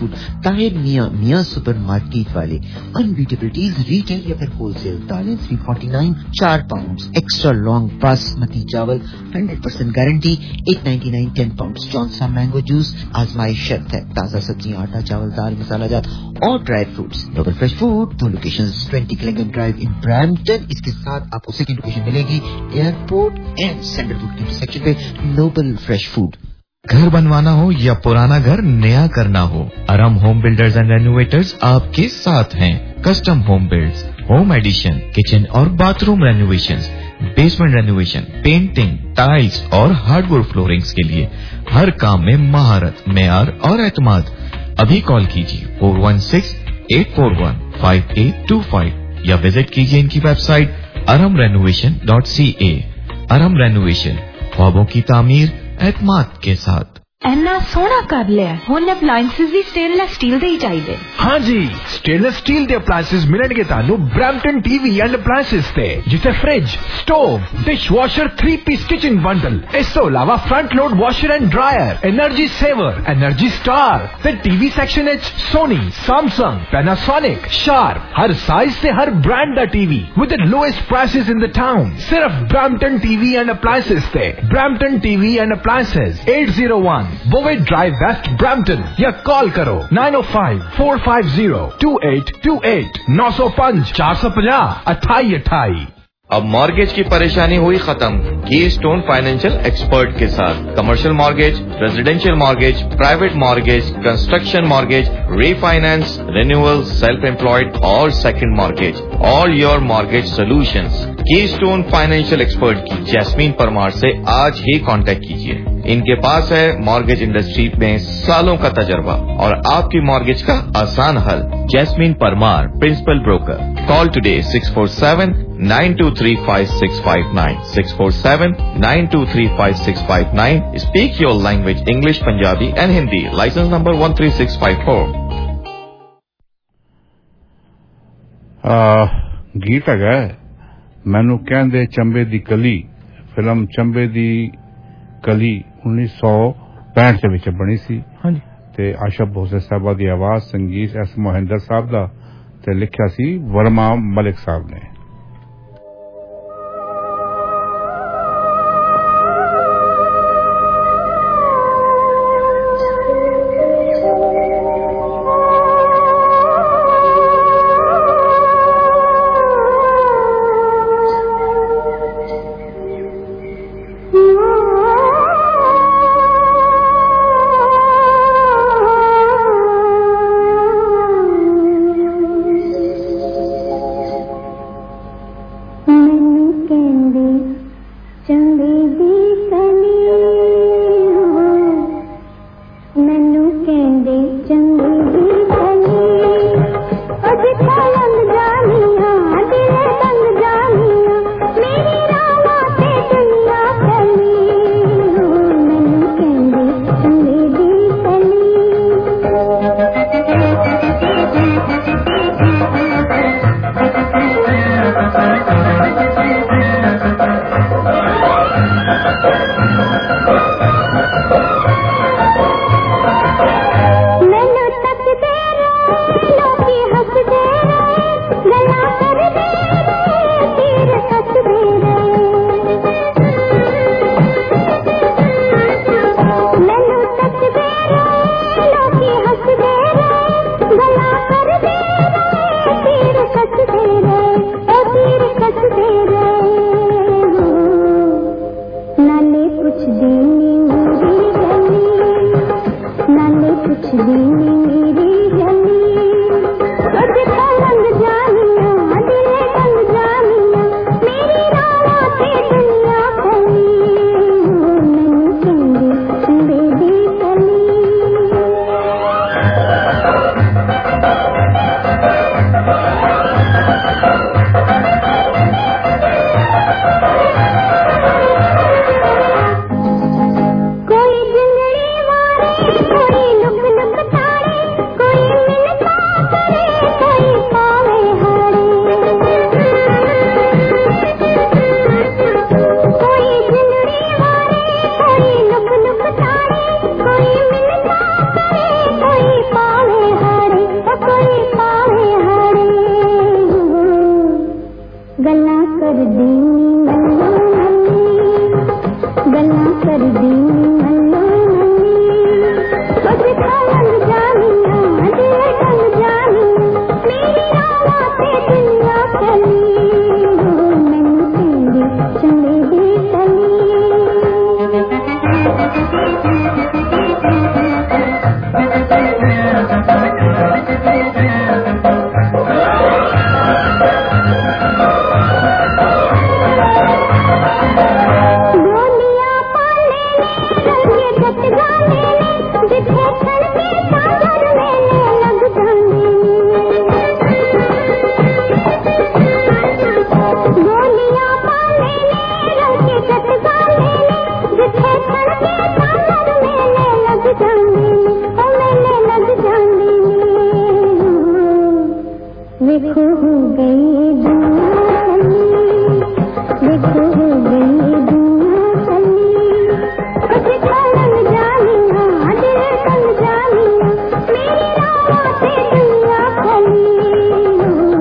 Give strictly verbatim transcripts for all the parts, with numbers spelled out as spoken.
Food, Tahir Miyan Miyan supermarket वाले, unbeatabilities retail या फिर होलसेल, दालें थ्री फोर्टी नाइन चार पाउंड, एक्स्ट्रा लॉन्ग बासमती चावल hundred percent guarantee eight ninety nine ten pound, जौन सा मैंगो जूस आजमाइश शर्त है, ताजा सब्जियां, आटा, चावल, दाल, मसाला जात और dry fruits. Noble fresh food, दो locations, twenty Clingan drive in Brampton. इसके साथ आपको सेकंड लोकेशन मिलेगी एयरपोर्ट एंड सेंट्रल फूड के इंटरसेक्शन पे। Noble fresh food. घर बनवाना हो या पुराना घर नया करना हो, Aram home builders and renovators आपके साथ हैं। Custom home builds, home addition, kitchen और bathroom renovations, basement renovation, painting, tiles और हार्डवुड फ्लोरिंग्स के लिए हर काम में महारत, मेयार और एतमाद। अभी कॉल कीजिए four one six eight four one five eight two five या विजिट कीजिए इनकी website Aram renovation dot C A. Aram renovation, ख्वाबों की तामीर एतमाद के साथ। इन्ना सोना कर लिया हुन अप्लायंसेस भी स्टेनलेस स्टील दे ही चाहिए। हाँ जी, स्टेनलेस स्टील दे अप्लायंसेस मिलणगे तानू ब्रैम्पटन टीवी एंड अप्लायंसेस ते, जिथे fridge, stove, dish washer, three piece kitchen bundle, इस तो अलावा front load washer and dryer, energy saver, energy star ते टीवी सेक्शन एच सोनी, सैमसंग, पैनासोनिक, शार्प, हर साइज से हर ब्रांड दा TV with the lowest prices in the town. सिर्फ ब्रैम्पटन टीवी एंड अप्लायंसेस ते। Brampton TV and appliances eight zero one Bovaird drive west Brampton या call करो nine O five four five zero two eight two eight, नौ सौ पांच चार सौ पचास अठाई अठाई। अब मॉर्गेज की परेशानी हुई खत्म कीस्टोन फाइनेंशियल एक्सपर्ट के साथ। Commercial mortgage, residential mortgage, private mortgage, construction mortgage, refinance, renewal, self employed और second mortgage, all your mortgage solutions. Keystone financial expert की जैस्मीन परमार से आज ही कांटेक्ट कीजिए। इनके पास है मॉर्गेज इंडस्ट्री में सालों का तजर्बा और आपकी मॉर्गेज का आसान हल। Jasmine Parmar, principal broker. Call today six four seven nine two three five six five nine, six four seven nine two three five six five nine. Speak your language, English, Punjabi and Hindi. License number one three six five four. गीत है मैनू कहंदे चंबे दी कली। Film चंबे दी कली उन्नीस सौ पैंठ ਦੇ ਵਿੱਚ ਬਣੀ ਸੀ। ਹਾਂਜੀ ਤੇ ਆਸ਼ਾ ਭੋਸਲੇ ਸਾਹਿਬਾ ਦੀ ਆਵਾਜ਼, ਸੰਗੀਤ ਐਸ ਮੋਹਿੰਦਰ ਸਾਹਿਬ ਦਾ ਤੇ ਲਿਖਿਆ ਸੀ ਵਰਮਾ ਮਲਿਕ ਸਾਹਿਬ ਨੇ। कोई लुक लुक तारे देखो हो गई देखो हो गई कुछ चलन जानिया दिल कल जानिया मेरी राह से दुनिया खली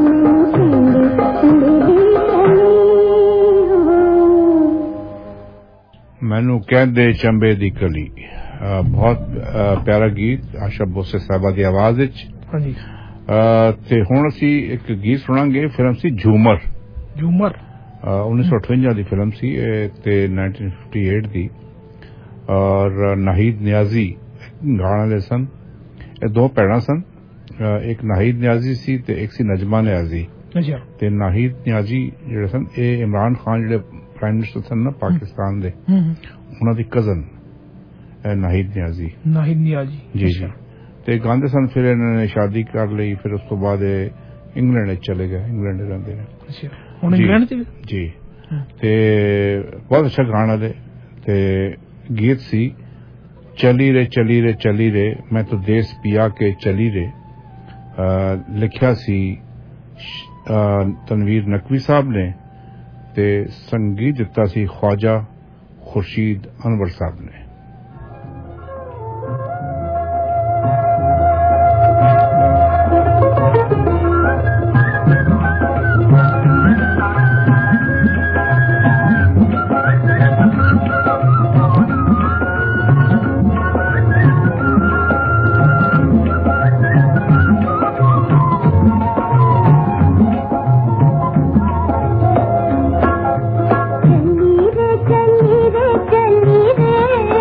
मैनू कहंदे चंबे दी कली बहुत प्यारा गीत आशा भोसले साहबा दी आवाज विच ਹਾਂਜੀ ਤੇ ਹੁਣ ਅਸੀਂ ਇੱਕ ਗੀਤ ਸੁਣਾਂਗੇ ਫਿਲਮ ਸੀ ਝੂਮਰ ਝੂਮਰ उन्नीस सौ अठवंजा ਦੀ ਫਿਲਮ ਸੀ ਤੇ नाइनटीन फिफ्टी एट ਦੀ ਔਰ ਨਾਹੀਦ ਨਿਆਜ਼ੀ ਗਾਣ ਵਾਲੇ ਸਨ ਇਹ ਦੋ ਭੈਣਾਂ ਸਨ ਇੱਕ ਨਾਹੀਦ ਨਿਆਜ਼ੀ ਸੀ ਤੇ ਇੱਕ ਸੀ ਨਜਮਾ ਨਿਆਜ਼ੀ ਅੱਛਾ ਤੇ ਨਾਹੀਦ ਨਿਆਜ਼ੀ ਜਿਹੜੇ ਸਨ ਇਹ ਇਮਰਾਨ ਖਾਨ ਜਿਹੜੇ ਪ੍ਰਾਈਮ ਮਿਨਿਸਟਰ ਸਨ ਨਾ ਪਾਕਿਸਤਾਨ ਦੇ ਉਹਨਾਂ ਦੀ ਕਜ਼ਨ ਨਾਹੀਦ ਨਿਆਜ਼ੀ ਨਾਹੀਦ ਨਿਆਜ਼ੀ ਜੀ ਜੀ ਤੇ ਗਾਂਦੇ ਸਨ ਫਿਰ ਇਹਨਾਂ ਨੇ ਸ਼ਾਦੀ ਕਰ ਲਈ ਫਿਰ ਉਸ ਤੋਂ ਬਾਅਦ ਇੰਗਲੈਂਡ ਵਿੱਚ ਚਲੇ ਗਏ ਇੰਗਲੈਂਡ ਰਹਿੰਦੇ ਨੇ ਅੱਛਾ ਹੁਣ ਇੰਗਲੈਂਡ ਚ ਜੀ ਤੇ ਬਹੁਤ ਅੱਛਾ ਗਾਣਾ ਦੇ ਤੇ ਗੀਤ ਸੀ ਚਲੀ ਰੇ ਚਲੀ ਰੇ ਚਲੀ ਰੇ ਮੈਂ ਤਾਂ ਦੇਸ ਪਿਆ ਕੇ ਚਲੀ ਰੇ ਲਿਖਿਆ ਸੀ ਤਨਵੀਰ ਨਕਵੀ ਸਾਹਿਬ ਨੇ ਤੇ ਸੰਗੀਤ ਦਿੱਤਾ ਸੀ ख्वाजा खुर्शीद अनवर साहब ने चली रे चली रे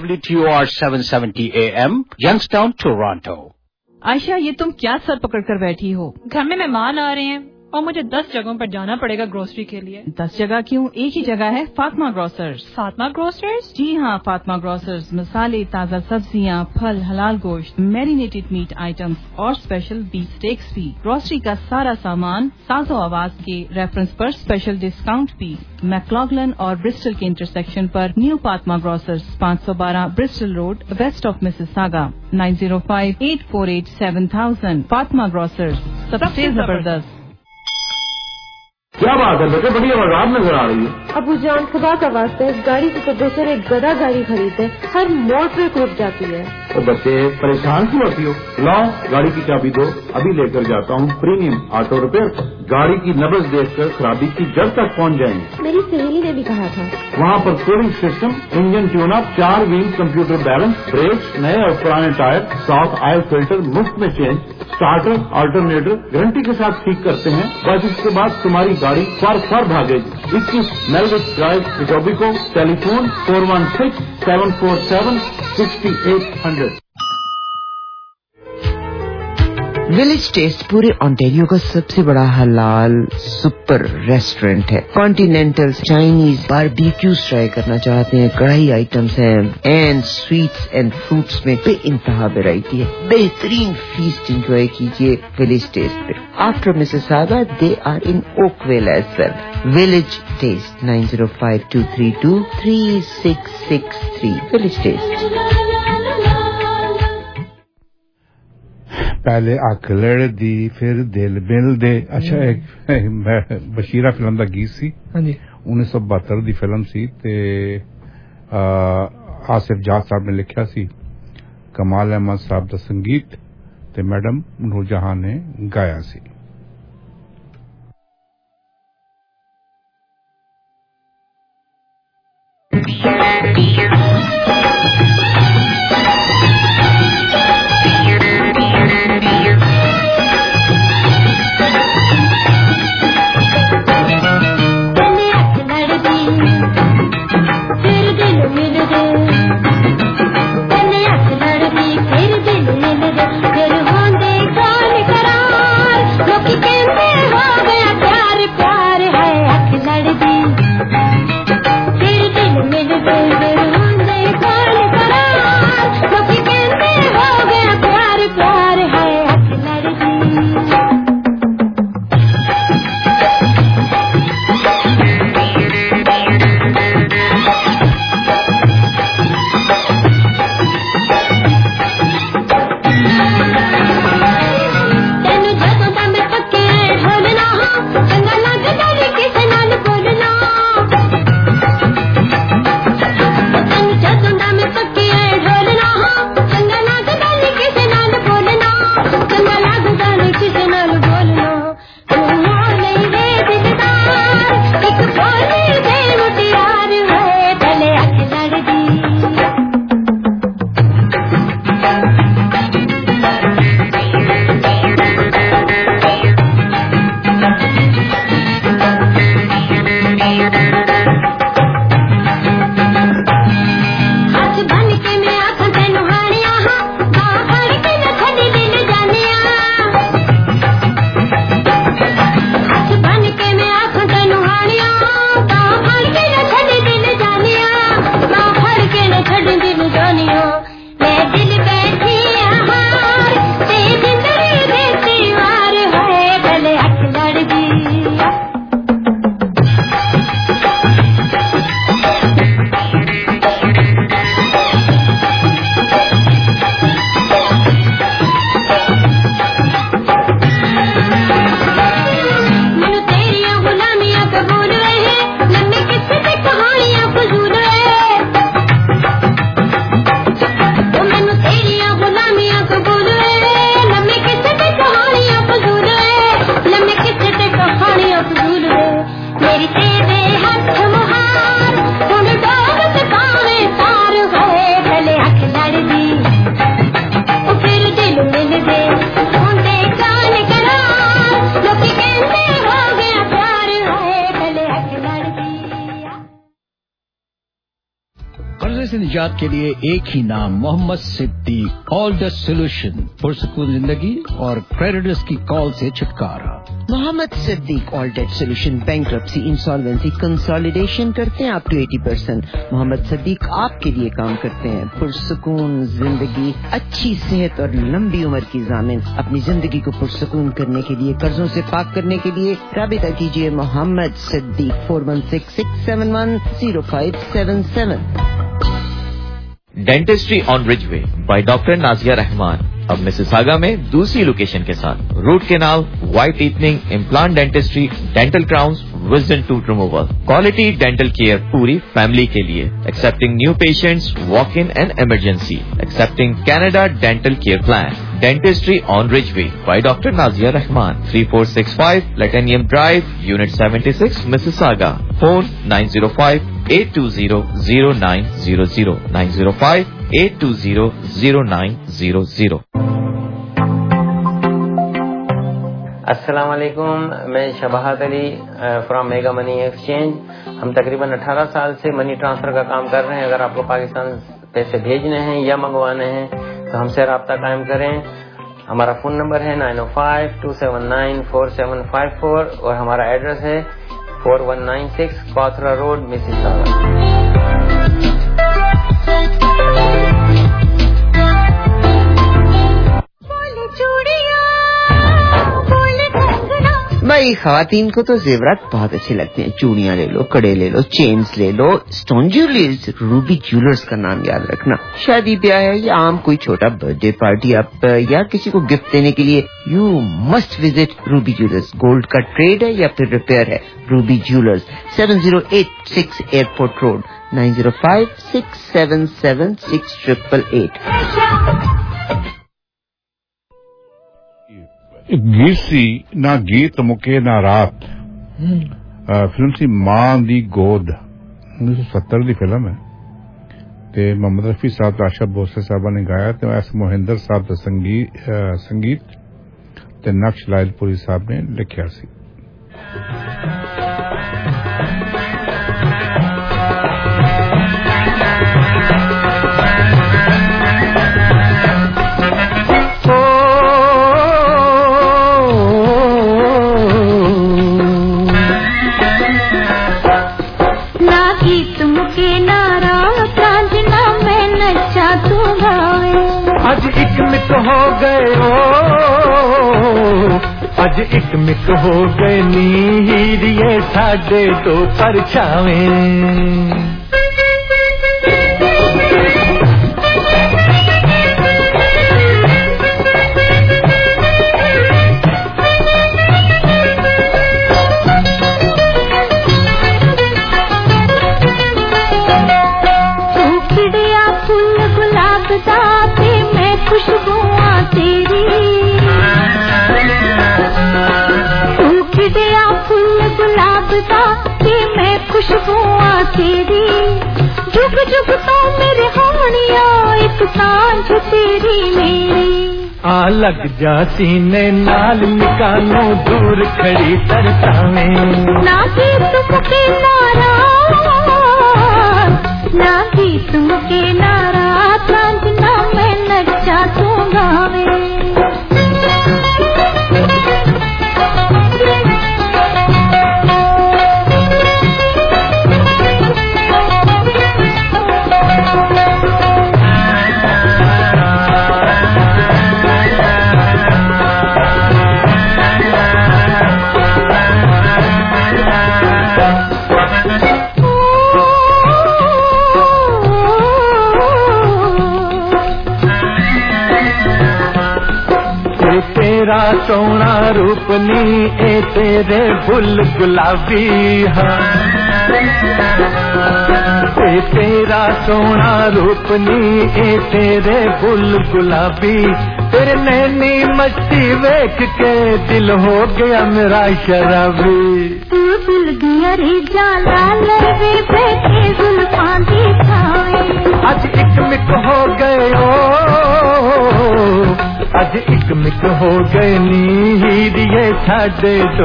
W T O R seven seventy A M, Youngstown, Toronto. Ayesha, ये तुम क्या सर पकड़ कर बैठी हो? घर में मेहमान आ रहे हैं और मुझे दस जगहों पर जाना पड़ेगा ग्रोसरी के लिए। दस जगह क्यों? एक ही जगह है, फातिमा ग्रोसर्स। फातिमा ग्रोसर्स? जी हाँ, फातिमा ग्रोसर्स मसाले, ताज़ा सब्जियाँ, फल, हलाल गोश्त, मैरिनेटेड मीट आइटम्स और स्पेशल बीफ स्टेक्स भी। ग्रोसरी का सारा सामान साजो आवाज के रेफरेंस पर स्पेशल डिस्काउंट भी। मैक्लॉगलन और ब्रिस्टल के इंटरसेक्शन पर न्यू फातिमा ग्रोसर्स, पाँच सौ बारह Bristol road, west of Mississauga, nine zero five eight four eight seven thousand. Fatima grocers, सबसे जबरदस्त। क्या बात है बेटे, बड़ी आवाज नजर आ रही है। अबू जान, खुदा का वास्ता है, इस गाड़ी से तो बेहतर एक गधा गाड़ी खरीदते, हर मोड़ पे रुक जाती है। तो बच्चे परेशान क्यों होती हो? लाओ गाड़ी की चाबी दो, अभी लेकर जाता हूँ प्रीमियम ऑटो रिपेयर। गाड़ी की नब्ज देखकर खराबी की जड़ तक पहुँच जाएंगे। मेरी सहेली ने भी कहा था। वहाँ पर cooling system, engine tune up, चार व्हील कंप्यूटर बैलेंस, ब्रेक, नए और पुराने टायर, साफ ऑयल फिल्टर मुफ्त में चेंज, स्टार्टर अल्टरनेटर गारंटी के साथ ठीक करते हैं। बस इसके बाद तुम्हारी गाड़ी फर फर भागेगी। इक्कीस Melwich drive, Etobicoke. Telephone four one six seven four seven sixty eight hundred. Village taste पूरे ऑन्टेरियो का सबसे बड़ा हलाल सुपर रेस्टोरेंट है। कॉन्टिनेंटल, चाइनीज, बारबेक्यूज ट्राई करना चाहते हैं, कढ़ाई आइटम्स हैं, एंड स्वीट्स एंड फ्रूट्स में बेइंतहा वैरायटी है। बेहतरीन फीस्ट एंजॉय कीजिए विलेज टेस्ट पे। After Mississauga they are in Oakville as well. Village taste, nine zero five two three two three six six three. Village taste. पहले अख लड़दी फिर दिल मिलदे। अच्छा, एक बशीरा फिल्म का गीत सी, उन्नीस सौ बहत्तर दी फिल्म सी ते आसिफ जाट साहब ने लिखा सी, कमाल अहमद साहब दा संगीत ते मैडम नूरजहां ने गाया सी। Baby, कर्जे से निजात के लिए एक ही नाम, Mohammad Siddique. All the solution, पुरसकून जिंदगी और क्रेडिटर्स की कॉल से छुटकारा। Mohammad Siddique all debt solution, bankruptcy, insolvency, consolidation करते हैं आप two eighty percent. Mohammad Siddique आपके लिए काम करते हैं। पुरसकून जिंदगी, अच्छी सेहत और लंबी उम्र की जामिन। अपनी जिंदगी को पुरसकून करने के लिए, कर्जों से पाक करने के लिए राबिता कीजिए Mohammad Siddique four one six six seven one zero five seven seven. Dentistry on Ridgeway by doctor Nazia Rahman अब मिसिसागा में दूसरी लोकेशन के साथ root canal, white teething, implant dentistry, dental crowns, wisdom tooth removal, quality dental care पूरी family के लिए। Accepting new patients, walk in and emergency, accepting Canada dental care plan. Dentistry on Ridgeway by doctor Nazia Rahman, three four six five Platinum drive, unit seventy six, Mississauga. Phone nine zero five eight two zero zero nine zero zero, nine zero five eight two zero zero nine zero zero. अस्सलाम वालेकुम, मैं Shabahat Ali from mega money exchange. हम तकरीबन अठारह साल से money transfer का काम कर रहे हैं। अगर आपको पाकिस्तान पैसे भेजने हैं या मंगवाने हैं तो हमसे रब्ता कायम करें। हमारा फोन नंबर है nine O five two seven nine four seven five four और हमारा एड्रेस है four one nine six Cawthra road, Mississauga. भाई खवातीन को तो जेवरात बहुत अच्छे लगते हैं। चूड़ियां ले लो, कड़े ले लो, चेन्स ले लो, स्टोन ज्वेलरीज। रूबी ज्वेलर्स का नाम याद रखना। शादी ब्याह है या आम कोई छोटा बर्थडे पार्टी आप या किसी को गिफ्ट देने के लिए you must visit ruby jewellers. Gold का ट्रेड है या फिर रिपेयर है, ruby jewellers, seven zero eight six airport road, nine zero five six seven seven six triple eight. गीत सी ना गीत मुके ना रात, फिल्म सी मां दी गोद, उन्नीस सौ सत्तर की फिल्म है ते मोहम्मद रफी साहब ते आशा भोसले साहबा ने गाया ते एस मोहिंदर साहब का संगीत संगीत ते नक्श लायलपुरी साहब ने लिखा सी। अज एक मिक हो गए ओ, अज एक मिक हो गए नी हीरिए साडे तो परछावें। खुशबुआं तेरी जुग जुग तो मेरे होनिया एक सांझ तेरी मेरी। आ लग जा सीने नाल निकालो दूर खड़ी तरसावें। ना की तुमके नारा, ना की तुमके नारा, सांझना मैं नचा तू गावे। सोना रूपनी ए तेरे फुल गुलाबी, हाँ ए तेरा सोना रूपनी ए तेरे फुल गुलाबी। तेरे नैनी मस्ती वेख के दिल हो गया मेरा शराबी। तू भूल गया रे जाला लवे बैठे जुल्फां दी छावे। आज एक मिक हो गए ओ, आज एक मिक हो गए नी हीरिए साडे तो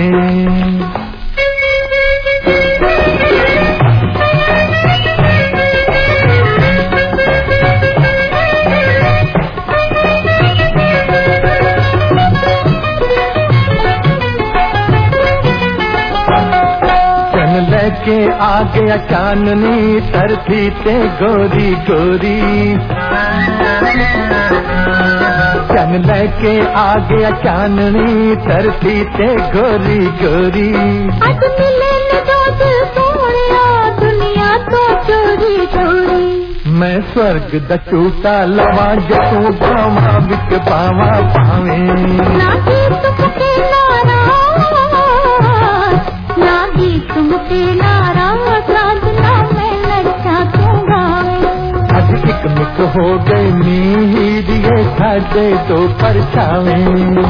परछावें। लेके आ गया चांदनी धरती ते गोरी गोरी चन लेके आ गया चांदनी धरती ते गोरी गोरी अज मिले ने दो दिल सोहणिया दुनिया तो चोरी चोरी मैं स्वर्ग दा झूठा लवां जतों पावां विच पावां पावे ना की तुम के नाराज ना की तुम के नाराज रात ना मैं लड़का दूंगा अज एक मिक हो गई नींद ये साडे तो परछावे.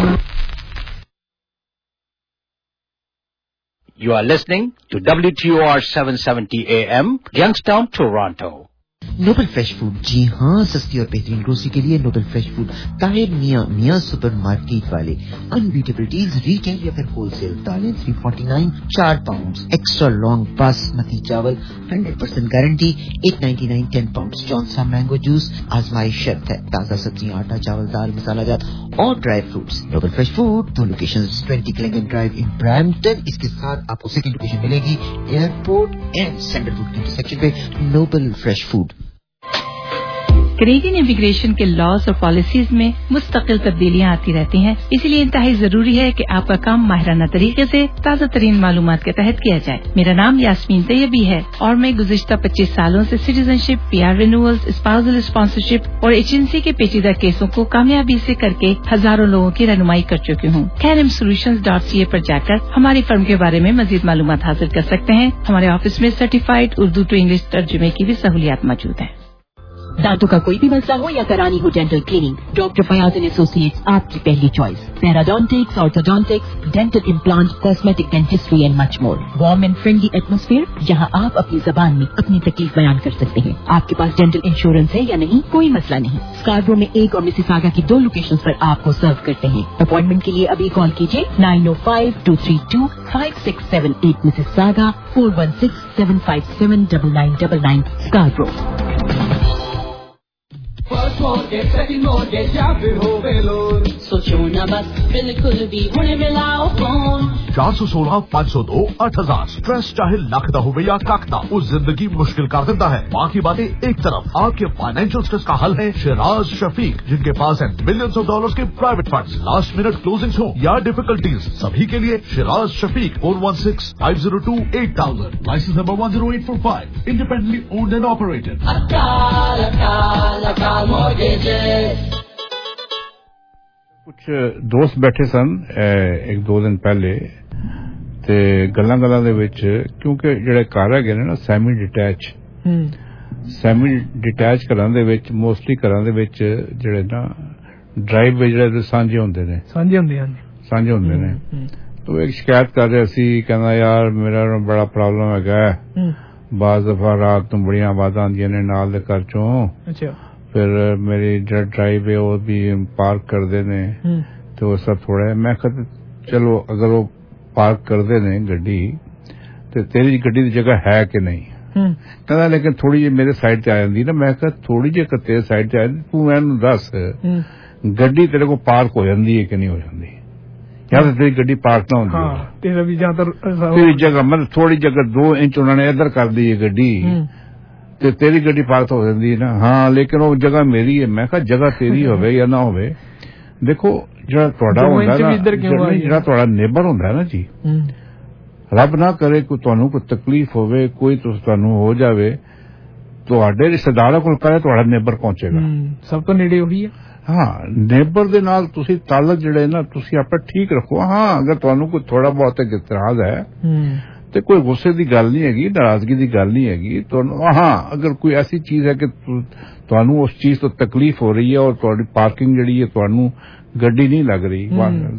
You are listening to W T O R seven seventy A M, Youngstown, Toronto. Noble fresh food, जी हाँ, सस्ती और बेहतरीन ग्रोसरी के लिए नोबल फ्रेश फूड, ताहिर मियाँ मियाँ सुपर मार्केट वाले. अनबीटेबल टीज रिटेल या फिर होलसेल. दालें तीन सौ उनचास चार पाउंड. एक्स्ट्रा लॉन्ग बासमती चावल हंड्रेड परसेंट गारंटी एक सौ निन्यानवे टेन पाउंड. जॉन सा मैंगो जूस आजमाइश शर्त है. ताजा सब्जियां, आटा, चावल, दाल, मसाला जात और dry fruits. Noble fresh food, दो location, twenty Clingan drive in Brampton. इसके साथ आपको सेकंड लोकेशन मिलेगी एयरपोर्ट एंड सेंट्रल रोड के इंटरसेक्शन पे. Noble fresh food. Canadian immigration के लॉज और पॉलिसीज में मुस्तकिल तब्दीलियां आती रहती हैं, इसलिए इंतहाई जरूरी है कि आपका काम माहिराना तरीके से ताज़ा तरीन मालूमात के तहत किया जाए. मेरा नाम यास्मीन तैयबी है और मैं गुज़िश्ता पच्चीस सालों से citizenship, PR renewals, spousal sponsorship और एजेंसी के पेचीदा केसों को कामयाबी से करके हजारों लोगों की रहनुमाई कर चुकी हूँ. Karam solutions dot C A पर जाकर हमारी फर्म के बारे में मजीद मालूमात हासिल कर सकते हैं. हमारे ऑफिस में सर्टिफाइड उर्दू टू इंग्लिश तर्जुमे की भी सहूलियात मौजूद है. दांतों का कोई भी मसला हो या करानी हो dental cleaning, doctor Fayaz and associates आपकी पहली choice. Periodontics, orthodontics, dental implant, cosmetic dentistry and much more. Warm and friendly atmosphere जहां आप अपनी जबान में अपनी तकलीफ बयान कर सकते हैं. आपके पास डेंटल इंश्योरेंस है या नहीं, कोई मसला नहीं. स्कार्बरो में एक और मिसिसागा की दो लोकेशंस पर आपको सर्व करते हैं. अपॉइंटमेंट के लिए अभी कॉल कीजिए nine O five two three two five six seven eight. Mississauga four one six seven five seven double nine double nine. Scarborough. First mortgage, second mortgage या फिर होवे लोन, सोचो ना बस बिल्कुल भी हुणे मिलाओ फोन. चार सौ सोलह पाँच सौ दो अठ हजार. स्ट्रेस चाहे लख दा होवे या कख दा, वो जिंदगी मुश्किल कर देता है. बाकी बातें एक तरफ, आपके फाइनेंशियल स्ट्रेस का हल है शिराज शफीक, जिनके पास है मिलियंस ऑफ डॉलर्स के private funds. Last minute closings हो या डिफिकल्टीज, सभी के लिए Shiraz Shafiq. Four one six five zero two eight thousand. License number one zero eight four five. Independently owned and operated. अकाल अकाल अकाल मॉर्गेजेस. कुछ दोस्त बैठे सन एक दो दिन पहले ਤੇ ਗੱਲਾਂ ਗੱਲਾਂ ਦੇ ਵਿੱਚ, ਕਿਉਂਕਿ ਜਿਹੜੇ ਘਰ ਹੈਗੇ ਨੇ ਨਾ ਸੈਮੀ ਡਿਟੈਚ ਸੈਮੀ ਡਿਟੈਚ ਘਰਾਂ ਦੇ ਵਿੱਚ ਮੋਸਟਲੀ ਘਰਾਂ ਦੇ ਵਿੱਚ ਜਿਹੜੇ ਨਾ ਡਰਾਈਵ ਵੇ ਜਿਹੜੇ ਸਾਂਝੇ ਹੁੰਦੇ ਨੇ ਸਾਂਝੇ ਹੁੰਦੇ ਹਨ ਸਾਂਝੇ ਹੁੰਦੇ ਨੇ तो एक शिकायत कर रहे सी, कहना यार मेरा बड़ा प्रॉब्लम है. बाज दफा रात ਨੂੰ ਬੜੀਆਂ ਆਵਾਜ਼ਾਂ ਆਉਂਦੀਆਂ ਨੇ ਨਾਲ ਦੇ ਘਰ ਚੋਂ. ਅੱਛਾ. ਫਿਰ ਮੇਰੀ ਜਿਹੜਾ ਡਰਾਈਵ ਹੈ ਉਹ ਵੀ ਪਾਰਕ ਕਰਦੇ ਨੇ ਤੇ ਉਹ ਸਭ ਥੋੜਾ. ਮੈਂ ਕਿਹਾ ਚਲੋ ਅਗਰ ਉਹ ਪਾਰਕ ਕਰਦੇ ਨੇ ਗੱਡੀ ਤੇ ਤੇਰੀ ਗੱਡੀ ਦੀ ਜਗ੍ਹਾ ਹੈ ਕਿ ਨਹੀਂ. ਕਹਿੰਦਾ ਲੇਕਿਨ ਥੋੜੀ ਜਿਹੀ ਮੇਰੇ ਸਾਈਡ ਤੇ ਆ ਜਾਂਦੀ ਨਾ. ਮੈਂ ਕਿਹਾ ਥੋੜੀ ਜਿਹੀ ਤੇਰੇ ਸਾਈਡ ਤੇ ਆ ਜਾਂਦੀ, ਤੂੰ ਮੈਨੂੰ ਦੱਸ ਗੱਡੀ ਤੇਰੇ ਕੋਲ ਪਾਰਕ ਹੋ ਜਾਂਦੀ ਹੈ ਕਿ ਨਹੀਂ ਹੋ ਜਾਂਦੀ, ਜਾਂ ਤਾਂ ਤੇਰੀ ਗੱਡੀ ਪਾਰਕ ਨਾ ਹੁੰਦੀ ਹੈ ਤੇਰਾ ਵੀ ਜਾਂ ਤਾਂ ਤੇਰੀ ਜਗ੍ਹਾ ਮਤਲਬ ਥੋੜੀ ਜਗ੍ਹਾ ਦੋ ਇੰਚ ਉਹਨਾਂ ਨੇ ਇੱਧਰ ਕਰ ਦੀ ਹੈ ਗੱਡੀ ਤੇ ਤੇਰੀ ਗੱਡੀ ਪਾਰਕ ਹੋ ਜਾਂਦੀ ਹੈ ਨਾ. ਹਾਂ ਲੇਕਿਨ ਉਹ ਜਗ੍ਹਾ ਮੇਰੀ ਹੈ. ਮੈਂ ਕਿਹਾ ਜਗ੍ਹਾ ਤੇਰੀ ਹੋਵੇ ਜਾਂ ਨਾ ਹੋਵੇ, ਦੇਖੋ ਜਿਹੜਾ ਤੁਹਾਡਾ ਹੁੰਦਾ ਨਾ, ਜਿਹੜਾ ਤੁਹਾਡਾ ਨੇਬਰ ਹੁੰਦਾ ਨਾ ਜੀ, ਰੱਬ ਨਾ ਕਰੇ ਕੋਈ ਤੁਹਾਨੂੰ ਕੋਈ ਤਕਲੀਫ ਹੋਵੇ, ਕੋਈ ਤੁਹਾਨੂੰ ਹੋ ਜਾਵੇ, ਤੁਹਾਡੇ ਰਿਸ਼ਤੇਦਾਰਾਂ ਕੋਲ ਪਹਿਲਾਂ ਤੁਹਾਡਾ ਨੇਬਰ ਪਹੁੰਚੇਗਾ. ਸਭ ਤੋਂ ਨੇੜੇ ਉਹੀ ਹੈ. ਹਾਂ ਨੇਬਰ ਦੇ ਨਾਲ ਤੁਸੀਂ ਤਾਲੁਕ ਜਿਹੜੇ ਨਾ ਤੁਸੀਂ ਆਪਣਾ ਠੀਕ ਰੱਖੋ. ਹਾਂ ਅਗਰ ਤੁਹਾਨੂੰ ਕੋਈ ਥੋੜਾ ਬਹੁਤ ਇਤਰਾਜ਼ ਹੈ ਤੇ ਕੋਈ ਗੁੱਸੇ ਦੀ ਗੱਲ ਨਹੀਂ ਹੈਗੀ, ਨਾਰਾਜ਼ਗੀ ਦੀ ਗੱਲ ਨਹੀਂ ਹੈਗੀ ਤੁਹਾਨੂੰ. ਹਾਂ ਅਗਰ ਕੋਈ ਐਸੀ ਚੀਜ਼ ਹੈ ਕਿ ਤੁਹਾਨੂੰ ਉਸ ਚੀਜ਼ ਤੋਂ ਤਕਲੀਫ ਹੋ ਰਹੀ ਹੈ ਔਰ ਤੁਹਾਡੀ ਪਾਰਕਿੰਗ ਜਿਹੜੀ ਹੈ ਤੁਹਾਨੂੰ ਗੱਡੀ ਨਹੀਂ ਲੱਗ ਰਹੀ,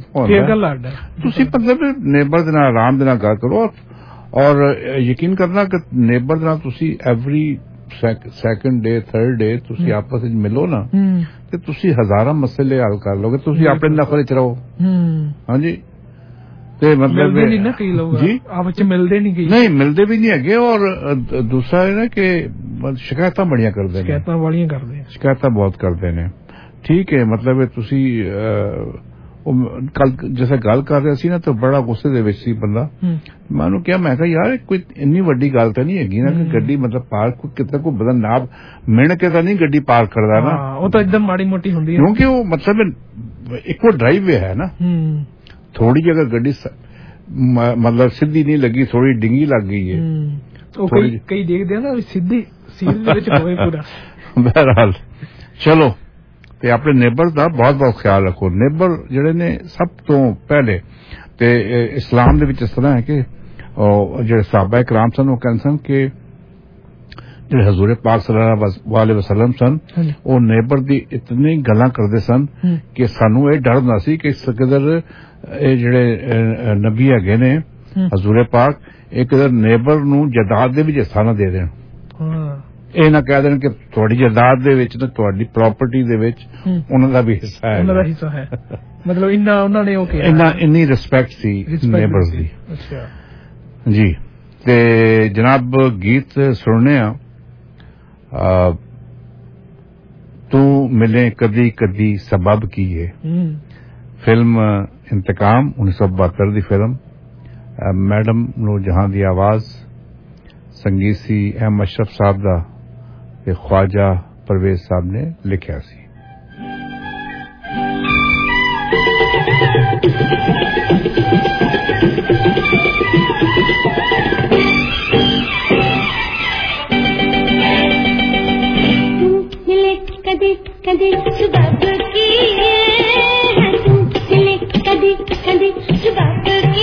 ਤੁਸੀਂ ਮਤਲਬ ਨੇਬਰ ਦੇ ਨਾਲ ਆਰਾਮ ਦੇ ਨਾਲ ਗੱਲ ਕਰੋ. ਔਰ ਯਕੀਨ ਕਰਨਾ ਕਿ ਨੇਬਰ ਦੇ ਨਾਲ ਤੁਸੀਂ every second day third day ਤੁਸੀਂ ਆਪਸ ਵਿੱਚ ਮਿਲੋ ਨਾ ਤੇ ਤੁਸੀਂ ਹਜ਼ਾਰਾਂ ਮਸਲੇ ਹੱਲ ਕਰ ਲੋਗੇ. ਤੁਸੀਂ ਆਪਣੇ ਨਫਰੇ ਚ ਰਹੋ. ਹਾਂਜੀ ਤੇ ਮਤਲਬ ਜੀ ਆਪਸ ਚ ਮਿਲਦੇ ਨਹੀਂ ਨਹੀਂ ਮਿਲਦੇ ਵੀ ਨਹੀਂ ਹੈਗੇ. ਔਰ ਦੂਸਰਾ ਹੈ ਨਾ ਕਿ ਸ਼ਿਕਾਇਤਾਂ ਬੜੀਆਂ ਕਰਦੇ ਨੇ, ਸ਼ਿਕਾਇਤਾਂ ਵਾਲੀਆਂ ਕਰਦੇ ਸ਼ਿਕਾਇਤਾਂ ਬਹੁਤ ਕਰਦੇ ਨੇ. ਠੀਕ ਹੈ ਮਤਲਬ ਤੁਸੀਂ कल जैसे गल कर रहे सी ना तो बड़ा गुस्से दे विच सी बंदा। मैं उन्होंने कहा मैं कहा यार कोई इन्नी वड्डी गल तो नहीं हैगी ना कि गड्डी मतलब पार्क कितने को बंदा नाप मिण के तो नहीं गड्डी पार्क करदा ना, वो तो एकदम माड़ी मोटी होंदी है क्योंकि वो मतलब एक वो ड्राइव वे है ना, थोड़ी जी अगर गड्डी मतलब सीधी नहीं लगी थोड़ी डिंगी लग गई है तो कई कई देखते हैं ना सीधी सील दे विच होवे पूरा। बहरहाल चलो ते अपने नेबर का बहुत बहुत ख्याल रखो। नेबर जिहड़े ने सब तो पहले ते इस्लाम दे विच इस तरह है कि जिहड़े सहाबा इकराम सन वो कहंदे सन कि जिहड़े हजूर पाक सल्लल्लाहु अलैहि वसल्लम सन वो नेबर दी इतनी गल्लां करदे सन कि सानू ये डर हुंदा सी कि किधर ये जिहड़े नबी हैगे ने हजूर पाक एक किधर नेबर नू जायदाद दे विच हिस्सा ना दे देण, ਇਹ ਨਾ ਕਹਿ ਦੇਣ ਕਿ ਤੁਹਾਡੀ ਜਾਇਦਾਦ ਦੇ ਵਿੱਚ ਤੇ ਤੁਹਾਡੀ ਪ੍ਰਾਪਰਟੀ ਦੇ ਵਿੱਚ ਉਹਨਾਂ ਦਾ ਵੀ ਹਿੱਸਾ ਹੈ, ਉਹਨਾਂ ਦਾ ਹਿੱਸਾ ਹੈ। ਮਤਲਬ ਇੰਨਾ ਉਹਨਾਂ ਨੇ ਉਹ ਕਿਹਾ, ਇੰਨਾ ਇੰਨੀ ਰਿਸਪੈਕਟ ਸੀ ਨੇਬਰਸ ਦੀ। ਅੱਛਾ ਜੀ ਤੇ ਜਨਾਬ ਗੀਤ ਸੁਣਨੇ ਆ ਤੂੰ ਮਿਲੇ ਕਦੀ ਕਦੀ ਸਬਬ ਕੀ ਹੈ, ਫਿਲਮ ਇੰਤਕਾਮ उन्नीस सौ बहत्तर ਦੀ ਫਿਲਮ। मैडम ਨੂੰ ਜਹਾਂ ਦੀ ਆਵਾਜ਼ संगीत सी अहमद अशरफ साहब दा ते ख्वाजा परवेज साहब ने लिखिया सी। मिले कदी कदी सुबह की मिले कदी कदी सुबह की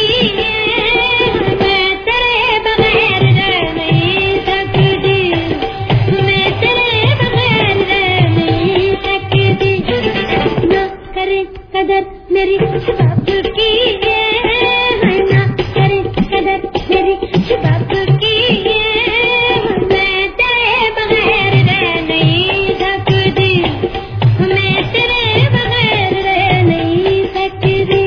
कदर मेरी शबाब की है ना करे कदर मेरी शबाब की है, मैं तेरे बगैर रह नहीं सकती, मैं तेरे बगैर रह नहीं सकती।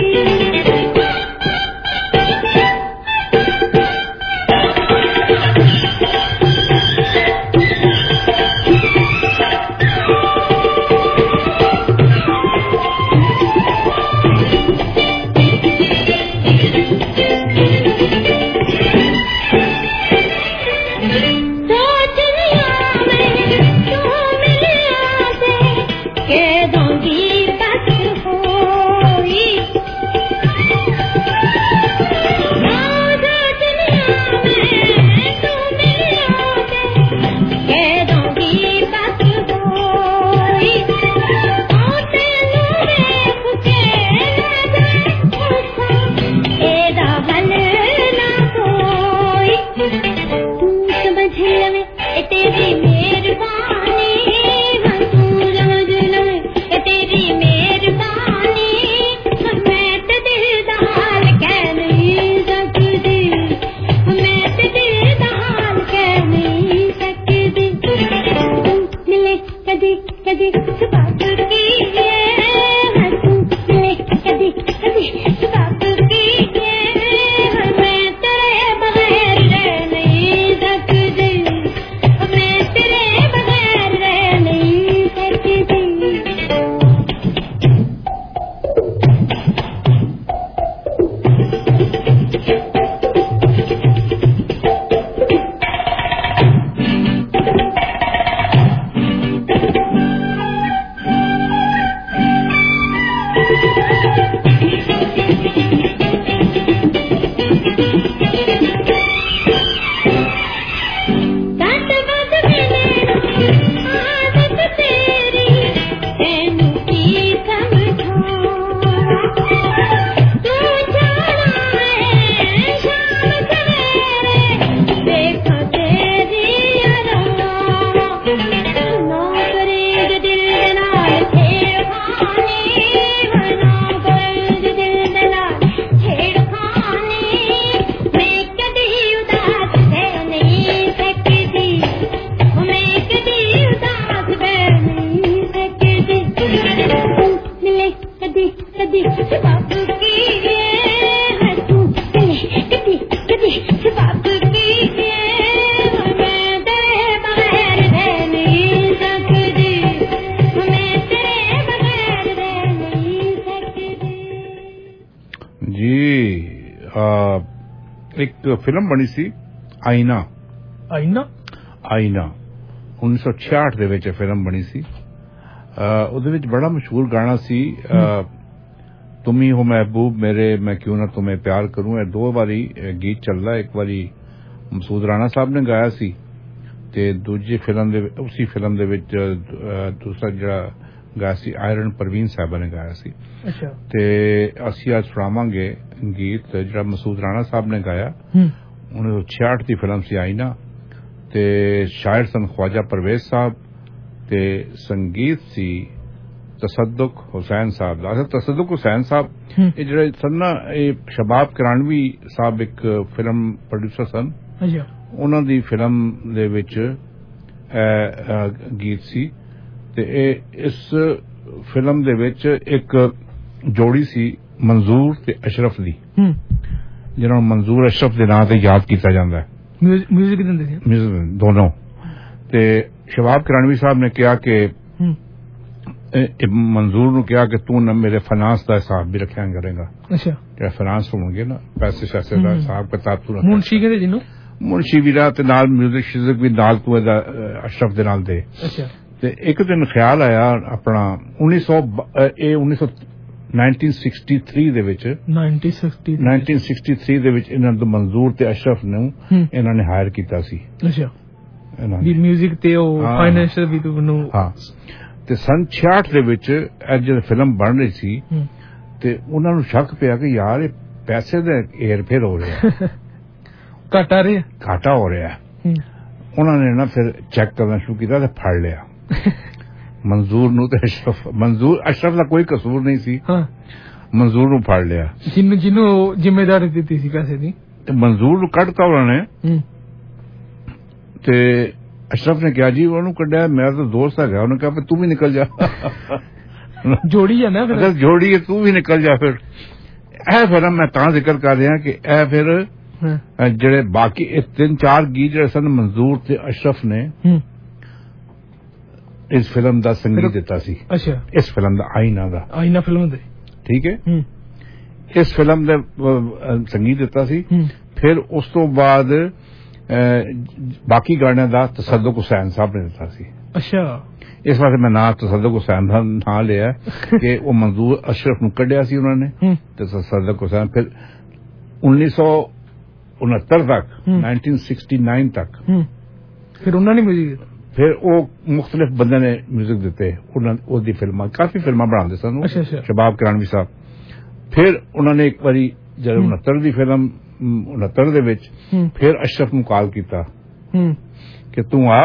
ਇੱਕ ਫਿਲਮ ਬਣੀ ਸੀ ਆਈਨਾ ਆਈਨਾ ਆਈਨਾ उन्नीस सौ छियाठ ਦੇ ਵਿੱਚ ਫਿਲਮ ਬਣੀ ਸੀ ਉਹਦੇ ਵਿੱਚ ਬੜਾ ਮਸ਼ਹੂਰ ਗਾਣਾ ਸੀ तुम ही हो महबूब मेरे मैं क्यों ना तुम्हें प्यार करूं ਇਹ ਦੋ ਵਾਰੀ ਗੀਤ ਚੱਲਦਾ ਇੱਕ ਵਾਰੀ ਮਸੂਦ ਰਾਣਾ ਸਾਹਿਬ ਨੇ ਗਾਇਆ ਸੀ ਤੇ ਦੂਜੀ ਫਿਲਮ ਦੇ ਉਸੇ ਫਿਲਮ ਦੇ ਵਿੱਚ ਦੂਸਰਾ ਜਿਹੜਾ ਗਾਇਆ ਸੀ ਆਇਰਨ ਪ੍ਰਵੀਨ ਸਾਹਿਬ ਨੇ ਗਾਇਆ ਸੀ ਅੱਛਾ ਤੇ ਅਸੀਂ ਅੱਜ ਸੁਣਾਵਾਂਗੇ ਗੀਤ ਜਿਹੜਾ ਮਸੂਦ ਰਾਣਾ ਸਾਹਿਬ ਨੇ ਗਾਇਆ उन्नीस सौ छियाठ ਦੀ ਫਿਲਮ ਸੀ ਆਈਨਾ ਤੇ ਸ਼ਾਇਰ ਸਨ ख्वाजा परवेज ਸਾਹਿਬ ਤੇ ਸੰਗੀਤ ਸੀ तसद्दुक हुसैन साहब ਦਾ तसद्दुक हुसैन ਸਾਹਿਬ ਇਹ ਜਿਹੜੇ ਸਨ ਨਾ ਇਹ ਸ਼ਬਾਬ ਕਿਰਾਨਵੀ ਸਾਹਿਬ ਇੱਕ ਫਿਲਮ ਪ੍ਰੋਡਿਊਸਰ ਸਨ ਅੱਛਾ ਉਹਨਾਂ ਦੀ ਫਿਲਮ ਦੇ ਵਿੱਚ ਗੀਤ ਸੀ ਤੇ ਇਹ ਇਸ ਫਿਲਮ ਦੇ ਵਿੱਚ ਇੱਕ ਜੋੜੀ ਸੀ ਮਨਜ਼ੂਰ ਤੇ ਅਸ਼ਰਫ ਦੀ ਜਿਹਨਾਂ ਨੂੰ ਮਨਜ਼ੂਰ ਅਸ਼ਰਫ ਦੇ ਨਾਂ ਤੇ ਯਾਦ ਕੀਤਾ ਜਾਂਦਾ ਹੈ ਮਿਊਜ਼ਿਕ ਦਿੰਦੇ ਸੀ ਮਿਊਜ਼ਿਕ ਦੋਨੋਂ ਤੇ ਸ਼ਬਾਬ ਕਿਰਾਨਵੀ ਸਾਹਿਬ ਨੇ ਕਿਹਾ ਕਿ मंजूर ने कहा कि तू न मेरे फाइनांस का हिसाब भी रखा करेगा अच्छा क्या फाइनांस होंगे ना पैसे शैसे का हिसाब किताब तू मुंशी के जिन्हों मुंशी भी रहा ते नाल म्यूजिक शिजिक भी नाल तू अशरफ दे नाल दे अच्छा ते एक दिन ख्याल आया अपना उन्नीस सौ ए उन्नीस सौ नाइनटीन सिक्सटी थ्री दे विच नाइनटीन सिक्सटी थ्री दे विच इन्हां नु मंजूर ते अशरफ नु इन्हां ने हायर कीता सी अच्छा भी म्यूजिक ते ओ फाइनेंशियल भी तू नु हां ਤੇ ਸਨ छियाठ ਦੇ ਵਿੱਚ ਇਹ ਜਿਹੜੀ ਫਿਲਮ ਬਣ ਰਹੀ ਸੀ ਤੇ ਉਹਨਾਂ ਨੂੰ ਸ਼ੱਕ ਪਿਆ ਕਿ ਯਾਰ ਇਹ ਪੈਸੇ ਦੇ ਏਰ ਫੇਰ ਹੋ ਰਿਹਾ ਘਾਟਾ ਰਿਹਾ ਘਾਟਾ ਹੋ ਰਿਹਾ ਉਹਨਾਂ ਨੇ ਨਾ ਫਿਰ ਚੈੱਕ ਕਰਨਾ ਸ਼ੁਰੂ ਕੀਤਾ ਤੇ ਫੜ ਲਿਆ ਮਨਜ਼ੂਰ ਨੂੰ ਤੇ ਅਸ਼ਰਫ ਮਨਜ਼ੂਰ ਅਸ਼ਰਫ ਦਾ ਕੋਈ ਕਸੂਰ ਨਹੀਂ ਸੀ ਹਾਂ ਮਨਜ਼ੂਰ ਨੂੰ ਫੜ ਲਿਆ ਜਿਹਨੂੰ ਜਿਹਨੂੰ ਜ਼ਿੰਮੇਵਾਰੀ ਦਿੱਤੀ ਸੀ ਪੈਸੇ ਦੀ ਤੇ ਮਨਜ਼ੂਰ ਨੂੰ ਕੱਢਤਾ ਉਹਨਾਂ ਨੇ ਤੇ अशरफ ने कहा जी उन्होंने कढ़ा मेरा तो दोस्त है उन्होंने कहा तू भी निकल जा जोड़ी है ना अगर जोड़ी है तू भी निकल जा फिर ए फिर मैं ता जिक्र कर रहा कि ए फिर जेड़े बाकी तीन चार गीत जेड़े सन मंजूर ते अशरफ ने इस फिल्म दा संगीत दिता सी अच्छा इस फिल्म दा आईना दा आईना फिल्म दे ठीक है इस फिल्म दे संगीत दिता सी फिर उस तो बाद बाकी गाने का तसद्दुक हुसैन साहब ने दिता सी अच्छा इस वास्ते मैं ना तसद्दुक हुसैन का ना लिया कि वो मंजूर अशरफ नु कढ़िया सी उन्होंने ते तसद्दुक हुसैन फिर उन्नीस सौ उनहत्तर तक नाइनटीन सिक्सटी नाइन तक फिर उन्होंने म्यूजिक फिर वो मुख्तलिफ बंदे ने म्यूजिक दिते उन्होंने फिल्म काफी फिल्मा बनाते सन शबाब किरानवी साहब फिर उन्होंने एक बारी जब उनहत्तर की फिल्म उनहत्तर दे विच फिर अशरफ ਨੂੰ ਕਾਲ ਕੀਤਾ कि तू आ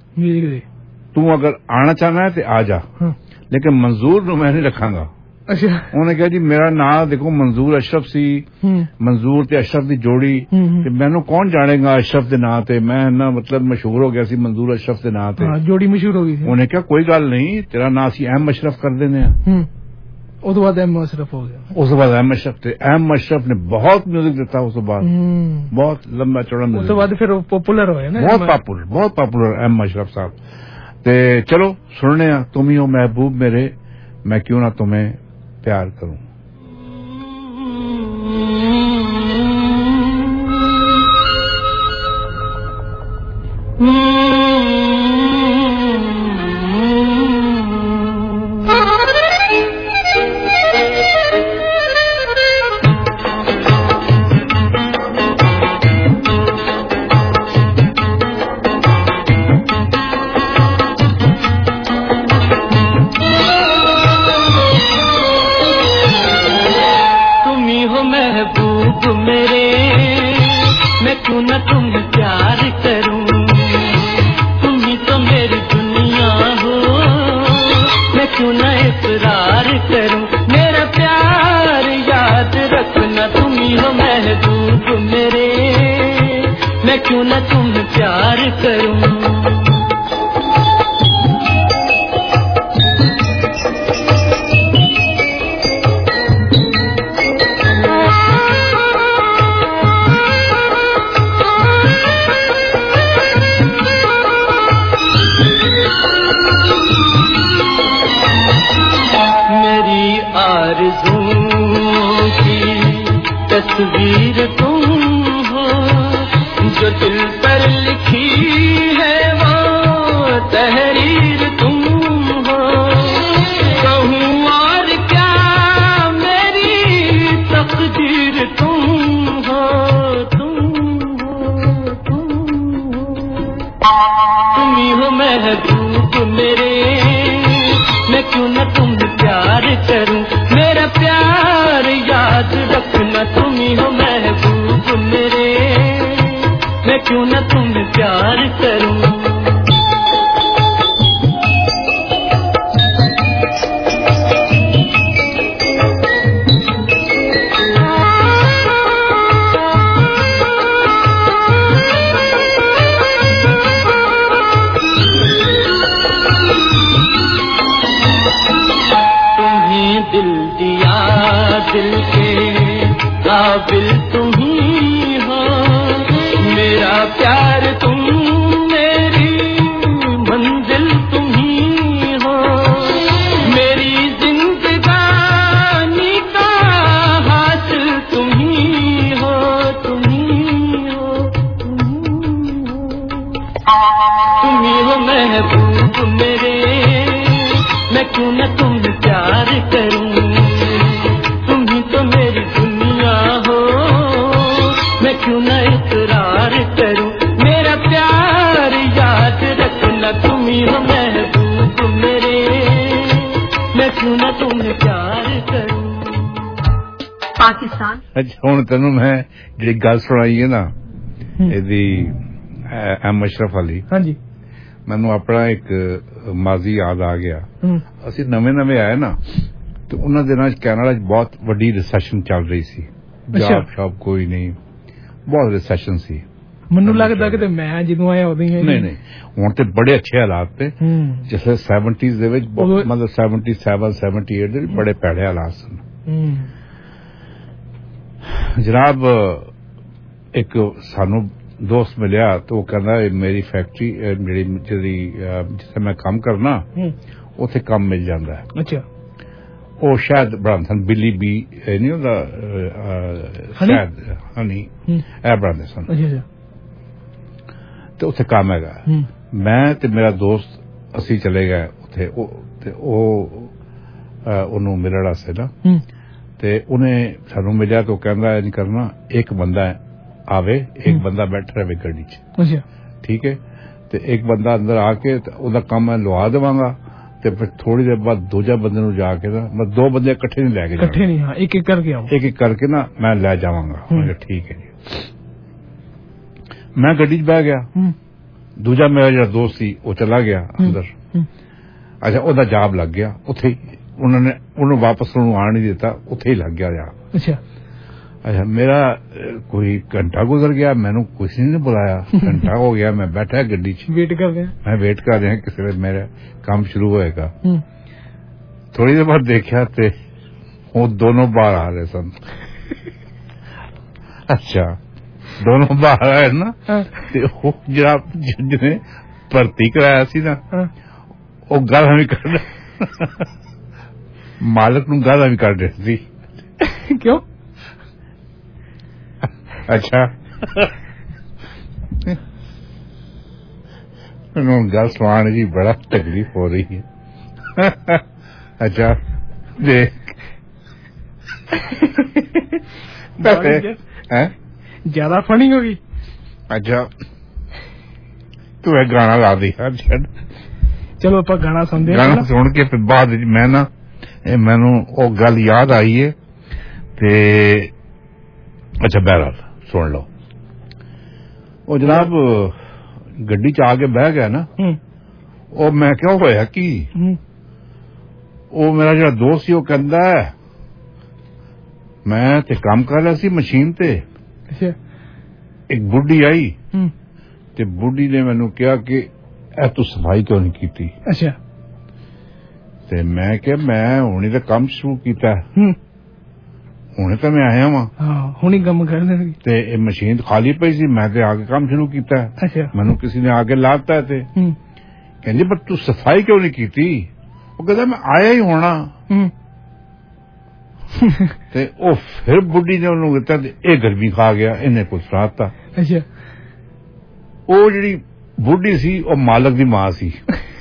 तू अगर आना चाहना है तो आ जा लेकिन मंजूर ਨੂੰ मैं नहीं रखांगा अच्छा उन्होंने कहा जी मेरा नाम देखो मंजूर अशरफ सी मंजूर ते अशरफ दी जोड़ी ते मैनू कौन जानेगा अशरफ दे नाम ते मैं ना मतलब मशहूर हो गया सी मंजूर अशरफ दे नाम ते जोड़ी मशहूर हो गई उन्होंने कहा कोई गल नहीं तेरा नाम सी अहम अशरफ कर देने उस बाद एम अशरफ हो गया उस बाद एम अशरफ थे एम अशरफ ने बहुत म्यूजिक दिता उस बाद बहुत लंबा चौड़ा उस बाद फिर पॉपुलर हुए ना बहुत पॉपुलर बहुत पॉपुलर एम अशरफ साहब ते चलो सुनने तुम ही हो महबूब मेरे मैं क्यों ना तुम्हें प्यार करूं तस्वीर तुम हो मेरे मैं क्यों न तुम्हें प्यार करूं मेरा प्यार याद रखना तुम ही हो महबूब मेरे मैं क्यों न तुम्हें प्यार करूं दिल के काबिल तुम ही हो मेरा प्यार तुम मेरी मंजिल तुम ही हो मेरी जिंदगानी का हासिल तुम ही हो तुम ही हो तुम ही हो महबूब मेरे मैं क्यों न तुम्हें प्यार करूं क्यों न इकरार करूं मेरा प्यार याद रखना तुम ही हो महबूब मेरे मैं क्यों न तुम्हें प्यार करूं पाकिस्तान अच्छा हुण तैनूं मैं जिहड़ी गल सुणाई है ना ਇਹਦੀ ਐਮ ਅਸ਼ਰਫ ਅਲੀ ਹਾਂਜੀ ਮੈਨੂੰ ਆਪਣਾ ਇੱਕ ਮਾਜ਼ੀ ਯਾਦ ਆ ਗਿਆ ਅਸੀਂ ਨਵੇਂ ਨਵੇਂ ਆਏ ਨਾ ਤੇ ਉਹਨਾਂ ਦਿਨਾਂ ਚ ਕੈਨੇਡਾ ਚ ਬਹੁਤ ਵੱਡੀ ਰਿਸੈਸ਼ਨ ਚੱਲ ਰਹੀ ਸੀ ਜੌਬ ਸ਼ੌਬ ਕੋਈ ਨਹੀਂ ਬਹੁਤ ਰਿਸੈਸ਼ਨ ਸੀ ਮੈਨੂੰ ਲੱਗਦਾ ਕਿ ਮੈਂ ਜਦੋਂ ਆਇਆ ਉਦੋਂ ਹੀ ਨਹੀਂ ਨਹੀਂ ਹੁਣ ਤੇ ਬੜੇ ਅੱਛੇ ਹਾਲਾਤ ਤੇ ਜਿਵੇਂ ਸੈਵਨਟੀਜ਼ ਦੇ ਵਿੱਚ ਮਤਲਬ ਸੈਵਨਟੀ ਸੈਵਨ ਸੈਵਨਟੀ ਏਟ ਦੇ ਬੜੇ ਭੈੜੇ ਹਾਲਾਤ ਸਨ ਜਨਾਬ ਇੱਕ ਸਾਨੂੰ ਦੋਸਤ ਮਿਲਿਆ ਤੇ ਉਹ ਕਹਿੰਦਾ ਮੇਰੀ ਫੈਕਟਰੀ ਜਿਹੜੀ ਜਿਹੜੀ ਜਿੱਥੇ ਮੈਂ ਕੰਮ ਕਰਨਾ ਉੱਥੇ ਕੰਮ ਮਿਲ ਜਾਂਦਾ ਹੈ ਅੱਛਾ ਉਹ ਸ਼ਾਇਦ ਬ੍ਰਾਂਥਨ ਬਿੱਲੀ ਬੀ ਨਹੀਂ ਉਹਦਾ ਸ਼ਾਇਦ ਹਨੀ ਇਹ ਬ੍ਰਾਂਥਨ ਤੇ ਉੱਥੇ ਕੰਮ ਹੈਗਾ ਮੈਂ ਤੇ ਮੇਰਾ ਦੋਸਤ ਅਸੀਂ ਚਲੇ ਗਏ ਉੱਥੇ ਤੇ ਉਹ ਉਹਨੂੰ ਮਿਲਣ ਵਾਸਤੇ ਨਾ ਤੇ ਉਹਨੇ ਸਾਨੂੰ ਮਿਲਿਆ ਤੇ ਉਹ ਕਹਿੰਦਾ ਇਹ ਨਹੀਂ ਕਰਨਾ ਇੱਕ ਬੰਦਾ ਆਵੇ ਇੱਕ ਬੰਦਾ ਬੈਠਾ ਰਹੇ ਗੱਡੀ 'ਚ ਠੀਕ ਹੈ ਤੇ ਇੱਕ ਬੰਦਾ ਅੰਦਰ ਆ ਕੇ ਉਹਦਾ ਕੰਮ ਮੈਂ ਲਵਾ ਦੇਵਾਂਗਾ ਤੇ ਫਿਰ ਥੋੜੀ ਦੇਰ ਬਾਅਦ ਦੂਜਾ ਬੰਦੇ ਨੂੰ ਜਾ ਕੇ ਨਾ ਮੈਂ ਦੋ ਬੰਦੇ ਇਕੱਠੇ ਨਹੀਂ ਲੈ ਕੇ ਇਕੱਠੇ ਨਹੀਂ ਹਾਂ ਇੱਕ ਇੱਕ ਕਰਕੇ ਆਓ ਇੱਕ ਇੱਕ ਕਰਕੇ ਨਾ ਮੈਂ ਲੈ ਜਾਵਾਂਗਾ ਠੀਕ ਹੈ ਜੀ ਮੈਂ ਗੱਡੀ 'ਚ ਬਹਿ ਗਿਆ ਦੂਜਾ ਮੇਰਾ ਜਿਹੜਾ ਦੋਸਤ ਸੀ ਉਹ ਚਲਾ ਗਿਆ ਅੰਦਰ ਅੱਛਾ ਉਹਦਾ ਜਾਬ ਲੱਗ ਗਿਆ ਉੱਥੇ ਹੀ ਉਹਨਾਂ ਨੇ ਉਹਨੂੰ ਵਾਪਸ ਉਹਨੂੰ ਆਣ ਨਹੀਂ ਦਿੱਤਾ ਉੱਥੇ ਹੀ ਲੱਗ ਗਿਆ ਜਾ ਅੱਛਾ ਅੱਛਾ ਮੇਰਾ ਕੋਈ ਘੰਟਾ ਗੁਜ਼ਰ ਗਿਆ ਮੈਨੂੰ ਕਿਸੇ ਨੇ ਬੁਲਾਇਆ ਘੰਟਾ ਹੋ ਗਿਆ ਮੈਂ ਬੈਠਾ ਗੱਡੀ 'ਚ ਵੇਟ ਕਰ ਰਿਹਾ ਮੈਂ ਵੇਟ ਕਰ ਰਿਹਾ ਕਿਸੇ ਵੇਲੇ ਮੇਰਾ ਕੰਮ ਸ਼ੁਰੂ ਹੋਏਗਾ ਥੋੜੀ ਦੇਰ ਬਾਅਦ ਦੇਖਿਆ ਤੇ ਉਹ ਦੋਨੋਂ ਬਾਹਰ ਆ ਰਹੇ ਸਨ ਅੱਛਾ ਦੋਨੋਂ ਬਾਹਰ ਆਏ ਨਾ ਤੇ ਉਹ ਜਿਹੜਾ ਜਿਹਨੇ ਭਰਤੀ ਕਰਾਇਆ ਸੀ ਨਾ ਉਹ ਗਾਲਾਂ ਵੀ ਕੱਢ ਮਾਲਕ ਨੂੰ ਗਾਲਾਂ ਵੀ ਕੱਢ ਰਿਹਾ ਸੀ ਕਿਉਂ अच्छा गल सुनाने की बड़ा तकलीफ हो रही है अच्छा देख ज्यादा फनी होगी अच्छा तू एक गाना गा दी चलो आप गाना सुनते गाना सुन के फिर बाद मैं ना मैनू वो गल याद आई है ते अच्छा बहरहाल सुन लो ਉਹ ਜਨਾਬ ਗੱਡੀ 'ਚ ਆ ਕੇ ਬਹਿ ਗਿਆ ਨਾ ਉਹ ਮੈਂ ਕਿਹਾ ਹੋਇਆ ਕੀ ਉਹ ਮੇਰਾ ਜਿਹੜਾ ਦੋਸਤ ਸੀ ਉਹ ਕਹਿੰਦਾ ਮੈਂ ਤੇ ਕੰਮ ਕਰ ਰਿਹਾ ਸੀ ਮਸ਼ੀਨ ਤੇ ਇੱਕ ਬੁੱਢੀ ਆਈ ਤੇ ਬੁੱਢੀ ਨੇ ਮੈਨੂੰ ਕਿਹਾ ਕਿ ਇਹ ਤੂੰ ਸਫਾਈ ਕਿਉਂ ਨਹੀਂ ਕੀਤੀ ਅੱਛਾ ਤੇ ਮੈਂ ਕਿਹਾ ਮੈਂ ਹੁਣੇ ਤਾਂ ਕੰਮ ਸ਼ੁਰੂ ਕੀਤਾ ਹੁਣੇ ਤਾਂ ਮੈਂ ਆਇਆ ਵਾਂ ਹੁਣੀ ਕੰਮ ਕਰਨਾ ਤੇ ਇਹ ਮਸ਼ੀਨ ਖਾਲੀ ਪਈ ਸੀ ਮੈਂ ਤੇ ਆ ਕੇ ਕੰਮ ਸ਼ੁਰੂ ਕੀਤਾ ਮੈਨੂੰ ਕਿਸੇ ਨੇ ਆ ਕੇ ਲਾਤਾ ਤੇ ਕਹਿੰਦੀ ਪਰ ਤੂੰ ਸਫਾਈ ਕਿਉਂ ਨਹੀਂ ਕੀਤੀ ਉਹ ਕਹਿੰਦਾ ਮੈਂ ਆਇਆ ਹੀ ਹੋਣਾ ਤੇ ਉਹ ਫਿਰ ਬੁੱਢੀ ਨੇ ਉਹਨੂੰ ਦਿੱਤਾ ਤੇ ਇਹ ਗਰਮੀ ਖਾ ਗਿਆ ਇਹਨੇ ਕੁਝ ਰਾਤਾ ਅੱਛਾ ਉਹ ਜਿਹੜੀ ਬੁੱਢੀ ਸੀ ਉਹ ਮਾਲਕ ਦੀ ਮਾਂ ਸੀ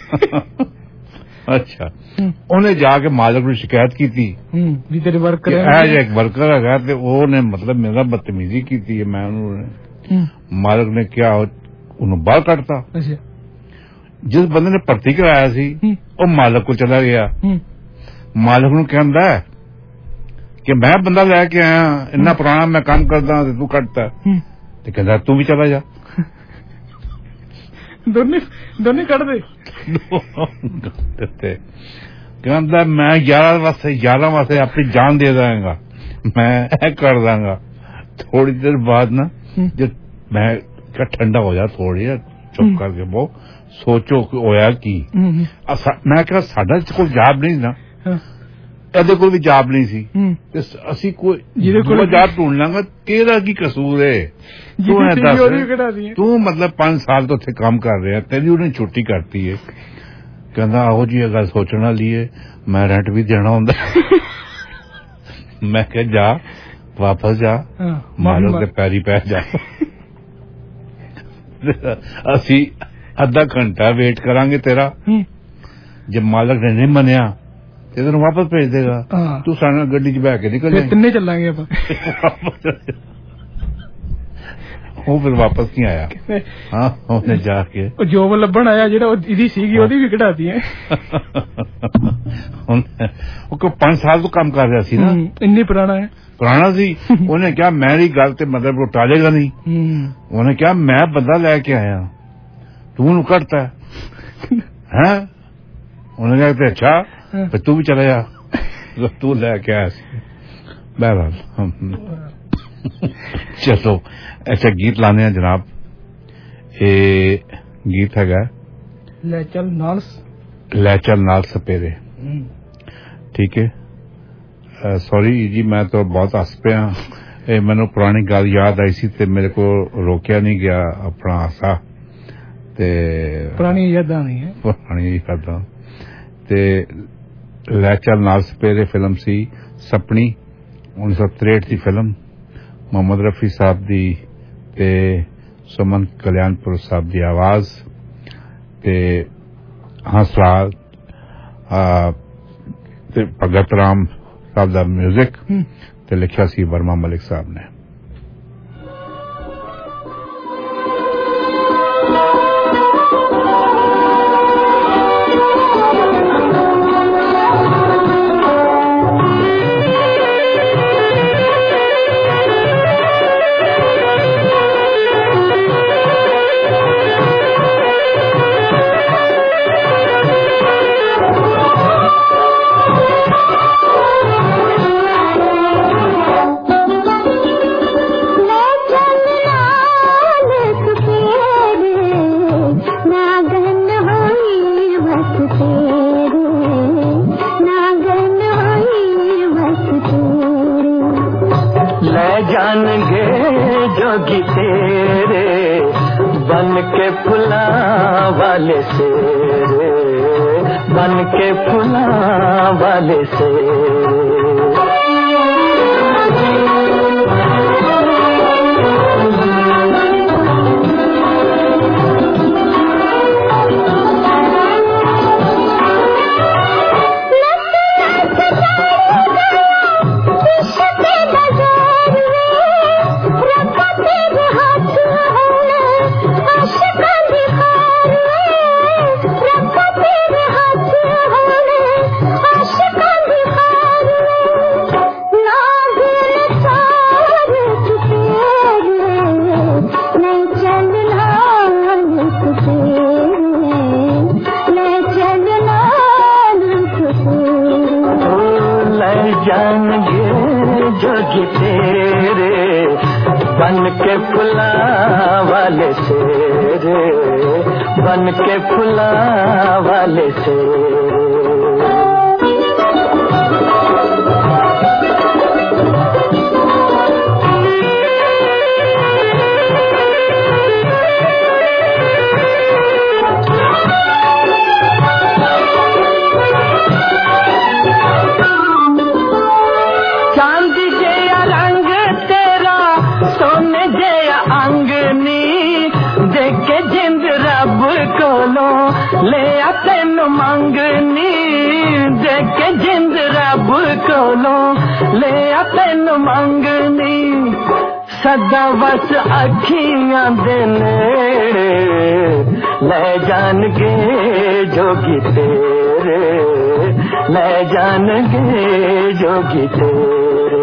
ਅੱਛਾ ਉਹਨੇ ਜਾ ਕੇ ਮਾਲਕ ਨੂੰ ਸ਼ਿਕਾਇਤ ਕੀਤੀ ਵੀ ਤੇਰੇ ਵਰਕਰ ਹੈ ਇਹ ਇੱਕ ਵਰਕਰ ਹੈਗਾ ਤੇ ਉਹਨੇ ਮਤਲਬ ਮੇਰਾ ਬਦਤਮੀਜ਼ੀ ਕੀਤੀ ਹੈ ਮੈਂ ਉਹਨੂੰ ਮਾਲਕ ਨੇ ਕਿਹਾ ਉਹਨੂੰ ਬਾਹਰ ਕੱਢਤਾ जिस बंदे ने भर्ती कराया सी वो मालक को चला गया। मालक नूं कहंदा है कि मैं बंदा लैके आया इन्ना पुराना मैं काम करदा ते तू कटता ते कहंदा तू भी चला जा। दोने दोने कट दे कहंदा मैं ग्यारह वास्ते ग्यारह वास्ते अपनी जान दे देंगा, मैं कर दांगा। थोड़ी देर बाद ना जब मैं क्या ठंडा हो जा थोड़ी चुप करके वो सोचो कि होया की। मैं क्या साडा कोई जवाब नहीं ना, ਇਹਦੇ कोल भी जवाब नहीं सी ते ਅਸੀਂ कोई ਜਿਹਦੇ ਕੋਲ जवाब ढूंढ लांगा तेरा की कसूर है। तू है दस तू मतलब पांच साल तो उत्थे काम कर रहा तेरी उन्हें छुट्टी करती है। कहंदा आहो जी गल सोचने वाली है, मैं रेंट भी देना हुंदा। मैं कह जा वापस जा मालक के पैरी पै जा। ਅਸੀਂ ਅੱਧਾ घंटा वेट करांगे तेरा, जब मालक ने नहीं मनिया ते तेन वापस भेज देगा। तू सारे गड्डी च बह के निकल जाए, तिन्ने चलांगे ਆਪਾਂ। ਉਹ ਫਿਰ ਵਾਪਸ ਨਹੀਂ ਆਇਆ। ਹਾਂ ਉਹਨੇ ਜਾ ਕੇ ਉਹ ਜੋਬ ਲੱਭਣ ਆਇਆ ਜਿਹੜਾ ਇਹਦੀ ਸੀਗੀ ਉਹਦੀ ਵੀ ਕਢਾਤੀ ਹੈ। ਉਹ ਕੋ पांच ਸਾਲ ਤੋਂ ਕੰਮ ਕਰ ਰਿਹਾ ਸੀ ਨਾ, ਇੰਨੀ ਪੁਰਾਣਾ ਹੈ ਪੁਰਾਣਾ ਸੀ। ਉਹਨੇ ਕਿਹਾ ਮੇਰੀ ਗੱਲ ਤੇ ਮਤਲਬ ਉਹ ਟਾਲੇਗਾ ਨਹੀਂ। ਉਹਨੇ ਕਿਹਾ ਮੈਂ ਬੰਦਾ ਲੈ ਕੇ ਆਇਆ ਤੂੰ ਨੂੰ ਕੱਢਤਾ ਹੈ। ਉਹਨੇ ਕਿਹਾ ਤੇ ਅੱਛਾ फिर तू भी चला जा, तू लेके आया। बहरहाल चलो ऐसा गीत लाने हैं जनाब। ये गीत है ले चल नाल ले चल नाल सपेरे। ठीक है, सॉरी जी मैं तो बहुत हस पिया। मैनू पुरानी गल याद आई सी ते मेरे को रोकया नहीं गया अपना हासा। ते पुरानी यादां नहीं है, पुरानी यादां ते ਲੈ ਚੱਲ ਨਾਲ ਸਪੇਰੇ ਫਿਲਮ ਸੀ ਸਪਣੀ उन्नीस सौ तिरसठ ਦੀ ਫਿਲਮ ਮੁਹੰਮਦ ਰਫੀ ਸਾਹਿਬ ਦੀ ਤੇ ਸੁਮਨ ਕਲਿਆਣਪੁਰ ਸਾਹਿਬ ਦੀ ਆਵਾਜ਼ ਤੇ ਹੰਸਰਾਜ ਤੇ ਭਗਤ ਰਾਮ ਸਾਹਿਬ ਦਾ ਮਿਊਜ਼ਿਕ ਤੇ ਲਿਖਿਆ ਸੀ ਵਰਮਾ ਮਲਿਕ ਸਾਹਿਬ ਨੇ। सदा बस अखियां दे नेड़े ले जाणगे जोगी तेरे, ले जाणगे जोगी तेरे।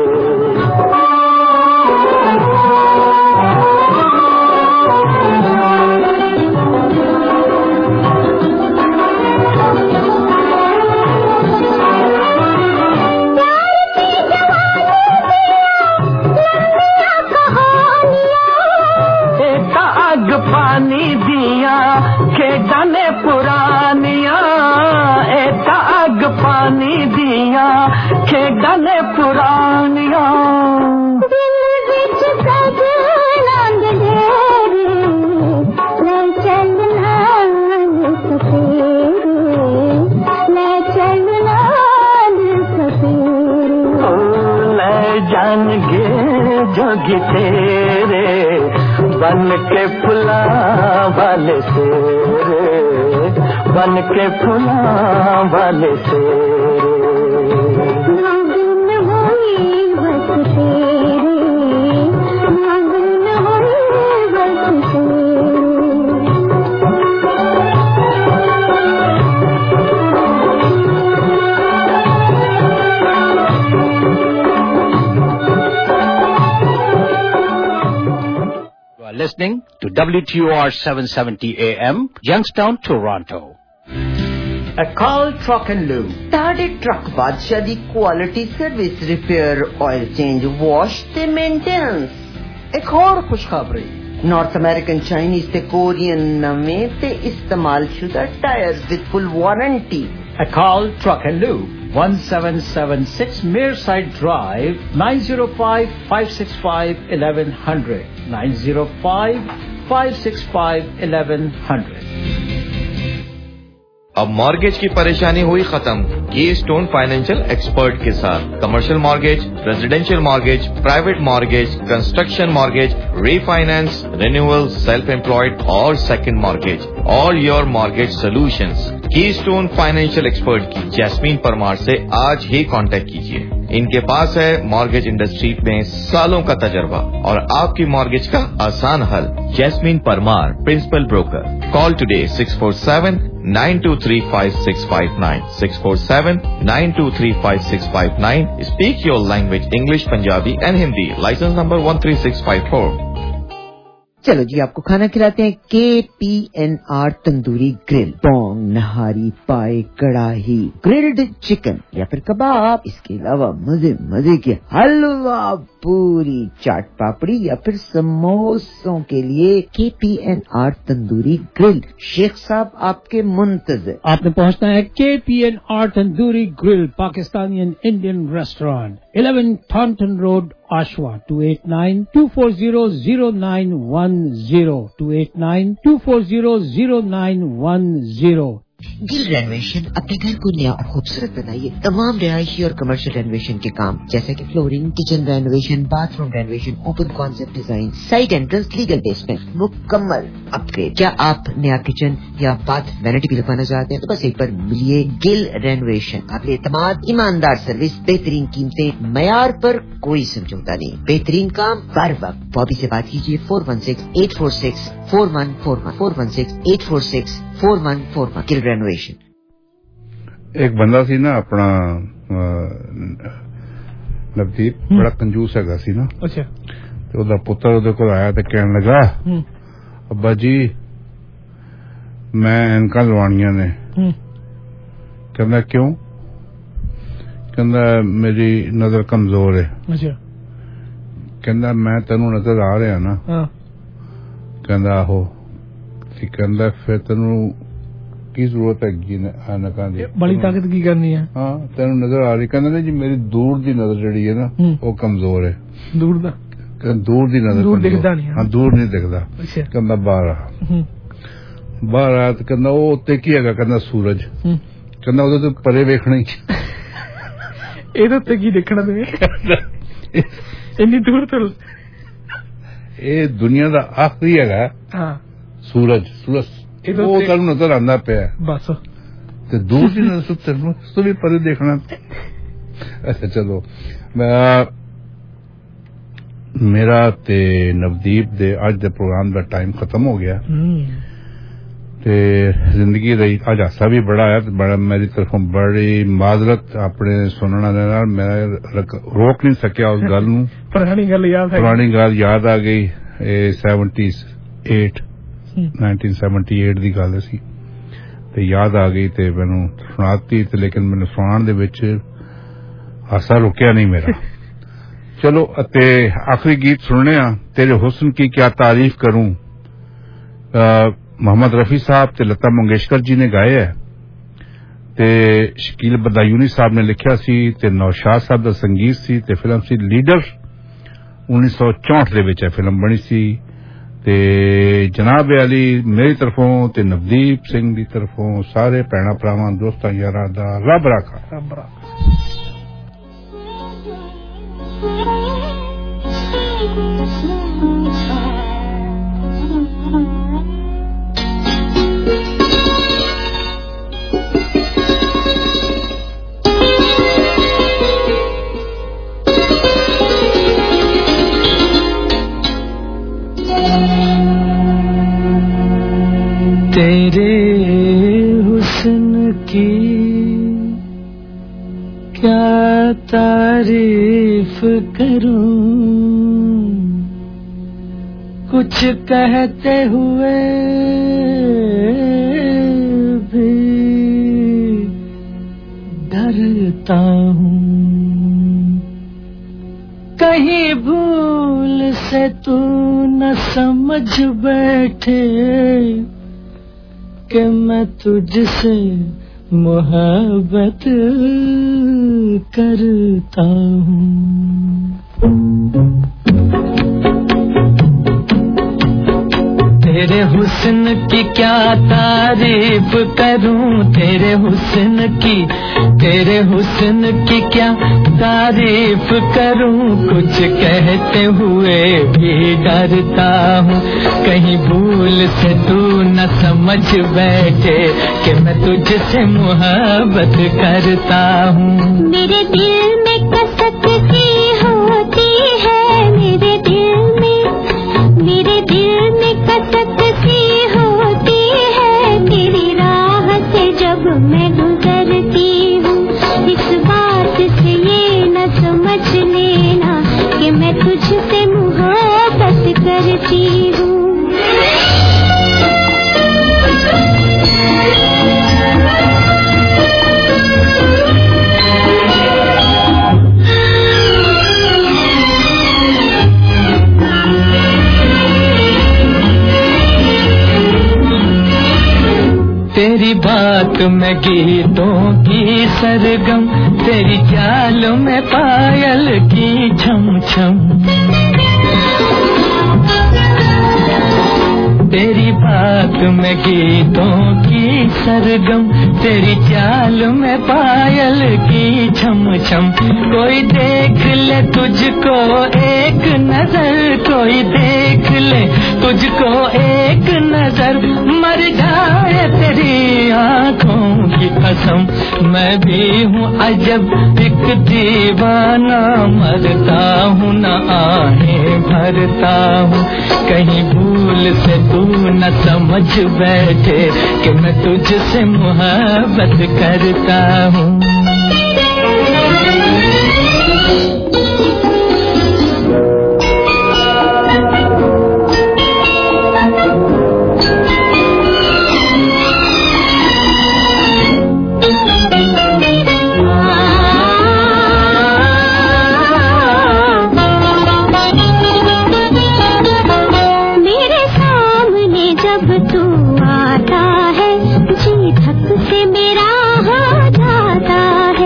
पानी दिया खेड़ा ने पुरानिया, एक आग पानी दिया खेड़ा ने पुरानिया। दिल विच सजना गडेरे ले चलना सफेरे, ले चलना सफेरे। ले जाणगे जोगी तेरे बन के फुला वाले तेरे, बन के फुला वाले तेरे। मगन हुई बस तेरे, मगन हुई बस तेरे। Listening to W T O R seven seventy A M, Youngstown, Toronto. A call truck and lube. Tade truck बादशाह दी quality service repair, oil change, wash ते maintenance. एक और खुशखबरी North American Chinese ते Korean नवे ते इस्तेमाल शुदा tyres with full warranty. A call truck and lube. one seven seven six Mearside Drive, nine zero five, five six five, eleven hundred. nine zero five, five six five, eleven hundred. अब mortgage की परेशानी हुई खत्म Keystone financial expert के साथ। Commercial mortgage, residential mortgage, private mortgage, construction mortgage, refinance, renewal, self employed और second mortgage, all your mortgage solutions. Keystone financial expert की Jasmine Parmar से आज ही कांटेक्ट कीजिए। इनके पास है मॉर्गेज इंडस्ट्री में सालों का तजर्बा और आपकी मॉर्गेज का आसान हल। Jasmine Parmar, principal broker. Call today six four seven, nine two three, five six five nine, six four seven, nine two three, five six five nine. Speak your language English, Punjabi and Hindi. Licence number one three six five four. चलो जी, आपको खाना खिलाते हैं K P N R tandoori grill. पोंग, नहारी, पाए, कड़ाही, grilled chicken या फिर कबाब, इसके अलावा मजे मजे के हलवा, पूरी, चाट पापड़ी या फिर समोसों के लिए K P N R tandoori grill. Sheikh Sahib आपके मुंतज़िर। आपने पहुंचना है K P N R tandoori grill, Pakistani and Indian restaurant, eleven Thornton road, Ashwa, two eight nine, two four zero, zero nine one zero, two eight nine, two four zero, zero nine one zero. Gill renovation, अपने घर को नया और खूबसूरत बनाइए। तमाम रिहायशी और कमर्शियल रेनोवेशन के काम जैसे कि flooring, kitchen renovation, bathroom renovation, open concept design, side entrance, legal basement, मुकम्मल अपग्रेड। क्या आप नया किचन या बाथ वैनिटी भी लगवाना चाहते हैं तो बस एक बार मिलिए गिल रेनोवेशन। आपके एतमाद, ईमानदार सर्विस, बेहतरीन कीमतें, मयार पर कोई समझौता नहीं, बेहतरीन काम हर वक्त। बॉबी से बात कीजिए four one six, eight four six, four one four one, four one six, eight four six, four one four one. Gill renovation. एक बंदा सी ना अपना नवदीप, बड़ा कंजूस हैगा सी ना। अच्छा। तो ओदा पुत्र ओदे कोल आया ते कहन लगा, अब्बा जी मैं इनका लवानियां ने। कहंदा क्यों? कहंदा मेरी नजर कमजोर है। अच्छा। कहंदा मैं तेनू नजर आ रहा ना। कहंदा आहो। कहंदा फिर तेनू की जरूरत है ऐनका दी? बड़ी ताकत की करनी है। हाँ, तेन नजर आ रही। कहना जी मेरी दूर दी नजर जी है ना वो कमजोर है। दूर दा दूर दी नजर दूर दिखदा नहीं। हाँ, दूर नहीं दिखदा। कहना बाहर आ बाहर आ तो कहना वो उत्ते की है? कहना सूरज। कहना वो तो परे वेखना ही ਇਹਦੇ ਉੱਤੇ ਕੀ ਦੇਖਣਾ ਤੁਸੀਂ ਇੰਨੀ ਦੂਰ ਤੋਂ? ਇਹ ਦੁਨੀਆ ਦਾ ਆਖਰੀ ਹੈਗਾ। ਹਾਂ, सूरज सूरज वो तेन नजर आंदा पिया बस ते दूर दी नजर तेन तो भी परे देखना। अच्छा चलो, मेरा ते नवदीप दे अज दे प्रोग्राम दा टाइम खत्म हो गया ते जिंदगी दा अज हासा भी बड़ा है बड़ा मेरी तरफों बड़ी माजरत अपने सुनने दे नाल मैं रोक नहीं सकिया उस गल नूं पुरानी गल याद है पुरानी गल याद आ गई ए seventy eight nineteen seventy eight दी गल सी ते याद आ गई ते मैनू सुनाती ते लेकिन मैनू सुनाने दे विच हासा रुकिया नहीं मेरा चलो ते आखिरी गीत सुनने आ तेरे हुस्न की क्या तारीफ करूं मोहम्मद रफी साहब ते लता मंगेशकर जी ने गाए है ते शकील बदायूनी साहब ने लिखा सी ते नौशाद साहब दा संगीत सी ते फिल्म सी लीडर उन्नीस सौ चौंठ दे विच फिल्म बनी सी ते जनाब अली मेरी तरफों ते नवदीप सिंह दी तरफों सारे भैणा भरावां दोस्तां यारां दा रब राखा रब राखा तेरे हुस्न की क्या तारीफ करूं कुछ कहते हुए भी डरता हूँ कहीं भूल से तू न समझ बैठे कि मैं तुझसे मोहब्बत करता हूँ तेरे हुस्न की क्या तारीफ करूं तेरे हुस्न की तेरे हुस्न की क्या तारीफ करूं कुछ कहते हुए भी डरता हूँ कहीं भूल से तू न समझ बैठे कि मैं तुझसे मोहब्बत करता हूँ मेरे दिल में कसक सी होती है मेरे दिल में मेरे दिल में कसक सी होती है तेरी राह से जब मैं गुजरती हूँ इस बात से ये न समझ लेना कि मैं तुझसे मोहब्बत करती हूँ तेरी बात में गीतों की सरगम तेरी चाल में पायल की छम छम तेरी बात में गीतों की सरगम तेरी चाल में पायल की छम छम कोई देख ले तुझको एक नजर कोई देख ले तुझको एक नजर मर जाए तेरी आंखों की कसम मैं भी हूँ अजब एक दीवाना मरता हूँ न आहें भरता हूँ कहीं भूल से तू न समझ बैठे कि मैं तुझसे मोहब्बत करता हूँ से मेरा हो जाता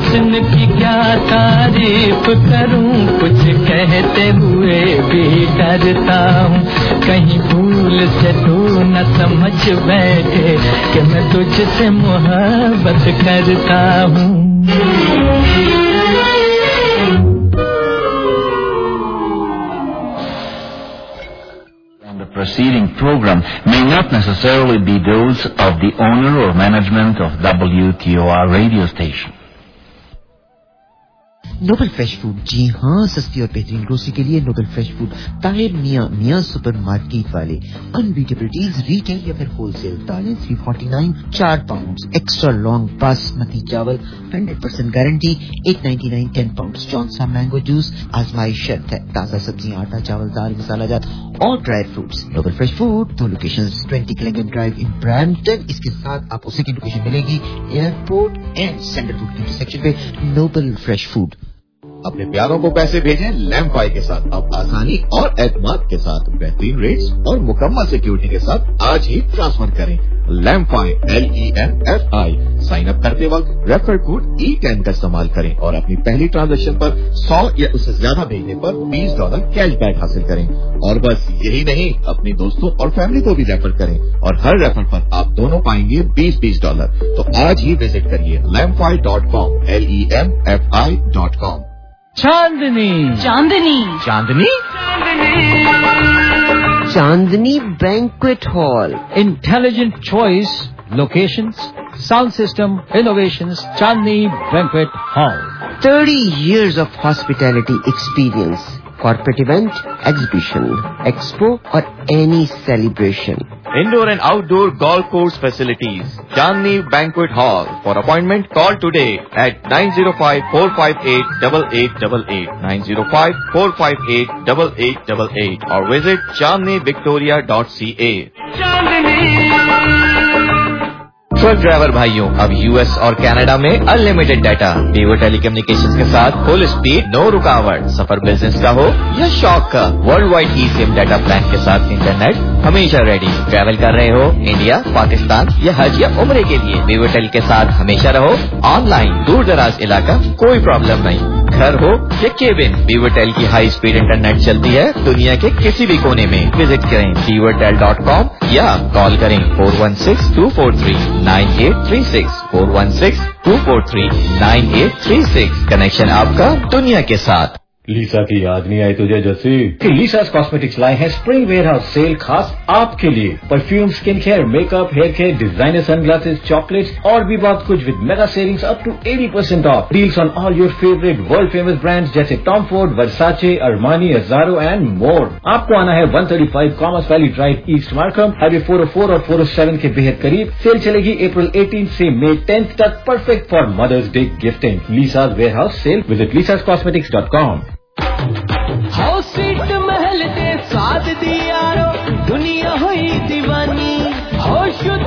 हुस्न की क्या तारीफ करूं, कुछ कहते हुए भी डरता हूँ। कहीं भूल से तू न समझ बैठे कि मैं तुझसे मोहब्बत करता हूँ। The preceding program may not necessarily be those of the owner or management of W T O R radio station. Noble fresh food, जी हाँ, सस्ती और बेहतरीन ग्रोसरी के लिए नोबल फ्रेश फूड ताहिर मियाँ मियाँ सुपर मार्केट वाले। अनबीटेबल डील्स रिटेल या फिर होलसेल। दालें थ्री फोर्टी नाइन चार पाउंड, एक्स्ट्रा लॉन्ग बासमती चावल hundred percent guarantee eight ninety nine ten pound. जॉन सा मैंगो जूस आजमाइश शर्त है। ताजा सब्जियां, आटा, चावल, दाल, मसाला जात और dry fruits. Noble fresh food, दो locations, twenty Clingan drive in Brampton. इसके साथ आपको सेकंड लोकेशन मिलेगी एयरपोर्ट एंड सैंडलवुड के इंटरसेक्शन पे। Noble fresh food. अपने प्यारों को पैसे भेजें लैम्फाई के साथ। अब आसानी और एतमाद के साथ बेहतरीन रेट्स और मुकम्मल सिक्योरिटी के साथ आज ही ट्रांसफर करें। LemFi, L E M F I. Sign up करते वक्त रेफर कोड ई टेन का इस्तेमाल करें और अपनी पहली ट्रांजैक्शन पर सौ या उससे ज्यादा भेजने पर बीस डॉलर कैशबैक हासिल करें। और बस यही नहीं, अपने दोस्तों और फैमिली को भी रेफर करें और हर रेफर पर आप दोनों पाएंगे बीस बीस डॉलर। तो आज ही विजिट करिए LemFi dot com, L E M F I dot com. Chandni Chandni Chandni Chandni banquet hall. Intelligent choice, locations, sound system, innovations, Chandni Banquet Hall. thirty years of hospitality experience. Corporate event, exhibition, expo or any celebration. Indoor and outdoor golf course facilities. Chandni Banquet Hall. For appointment, call today at nine zero five, four five eight, eight eight eight eight, nine zero five, four five eight, eight eight eight eight or visit chandni victoria dot c a. Truck driver भाइयों, अब US और Canada में unlimited data. Vivo telecommunications के साथ full speed, no रुकावट। सफर business का हो या शौक का, world wide eSIM data plan के साथ इंटरनेट हमेशा रेडी। ट्रैवल कर रहे हो इंडिया, पाकिस्तान या हज या उम्रे के लिए, वीवो टेल के साथ हमेशा रहो ऑनलाइन। दूर दराज इलाका, कोई प्रॉब्लम नहीं। घर हो या केबिन, वीवो टेल की हाई स्पीड इंटरनेट चलती है दुनिया के किसी भी कोने में। विजिट करें वीवो टेल डॉट कॉम या कॉल करें four one six two four three nine eight three six, four one six two four three nine eight three six. Connection आपका दुनिया के साथ। लीसा की याद नहीं आई तुझे जैसी कि लीसास कॉस्मेटिक्स लाए हैं स्प्रिंग वेयरहाउस सेल खास आपके लिए। Perfume, skin care, makeup, hair care, designer sunglasses, chocolates और भी बहुत कुछ with mega savings up to eighty percent off. Deals on all your favourite world famous brands जैसे Tom Ford, Versace, Armani, Azzaro and more. आपको आना है one thirty five commerce valley drive, east Markham, highway four oh four और four oh seven के बेहद करीब। Sale चलेगी April eighteen से मई टेंथ तक, perfect for Mother's Day gifting. Lisa's warehouse sale, visit Lisa's cosmetics dot com. House sweet Mahal दे स्वाद दी यारो, दुनिया हुई दीवानी। हो शुद्ध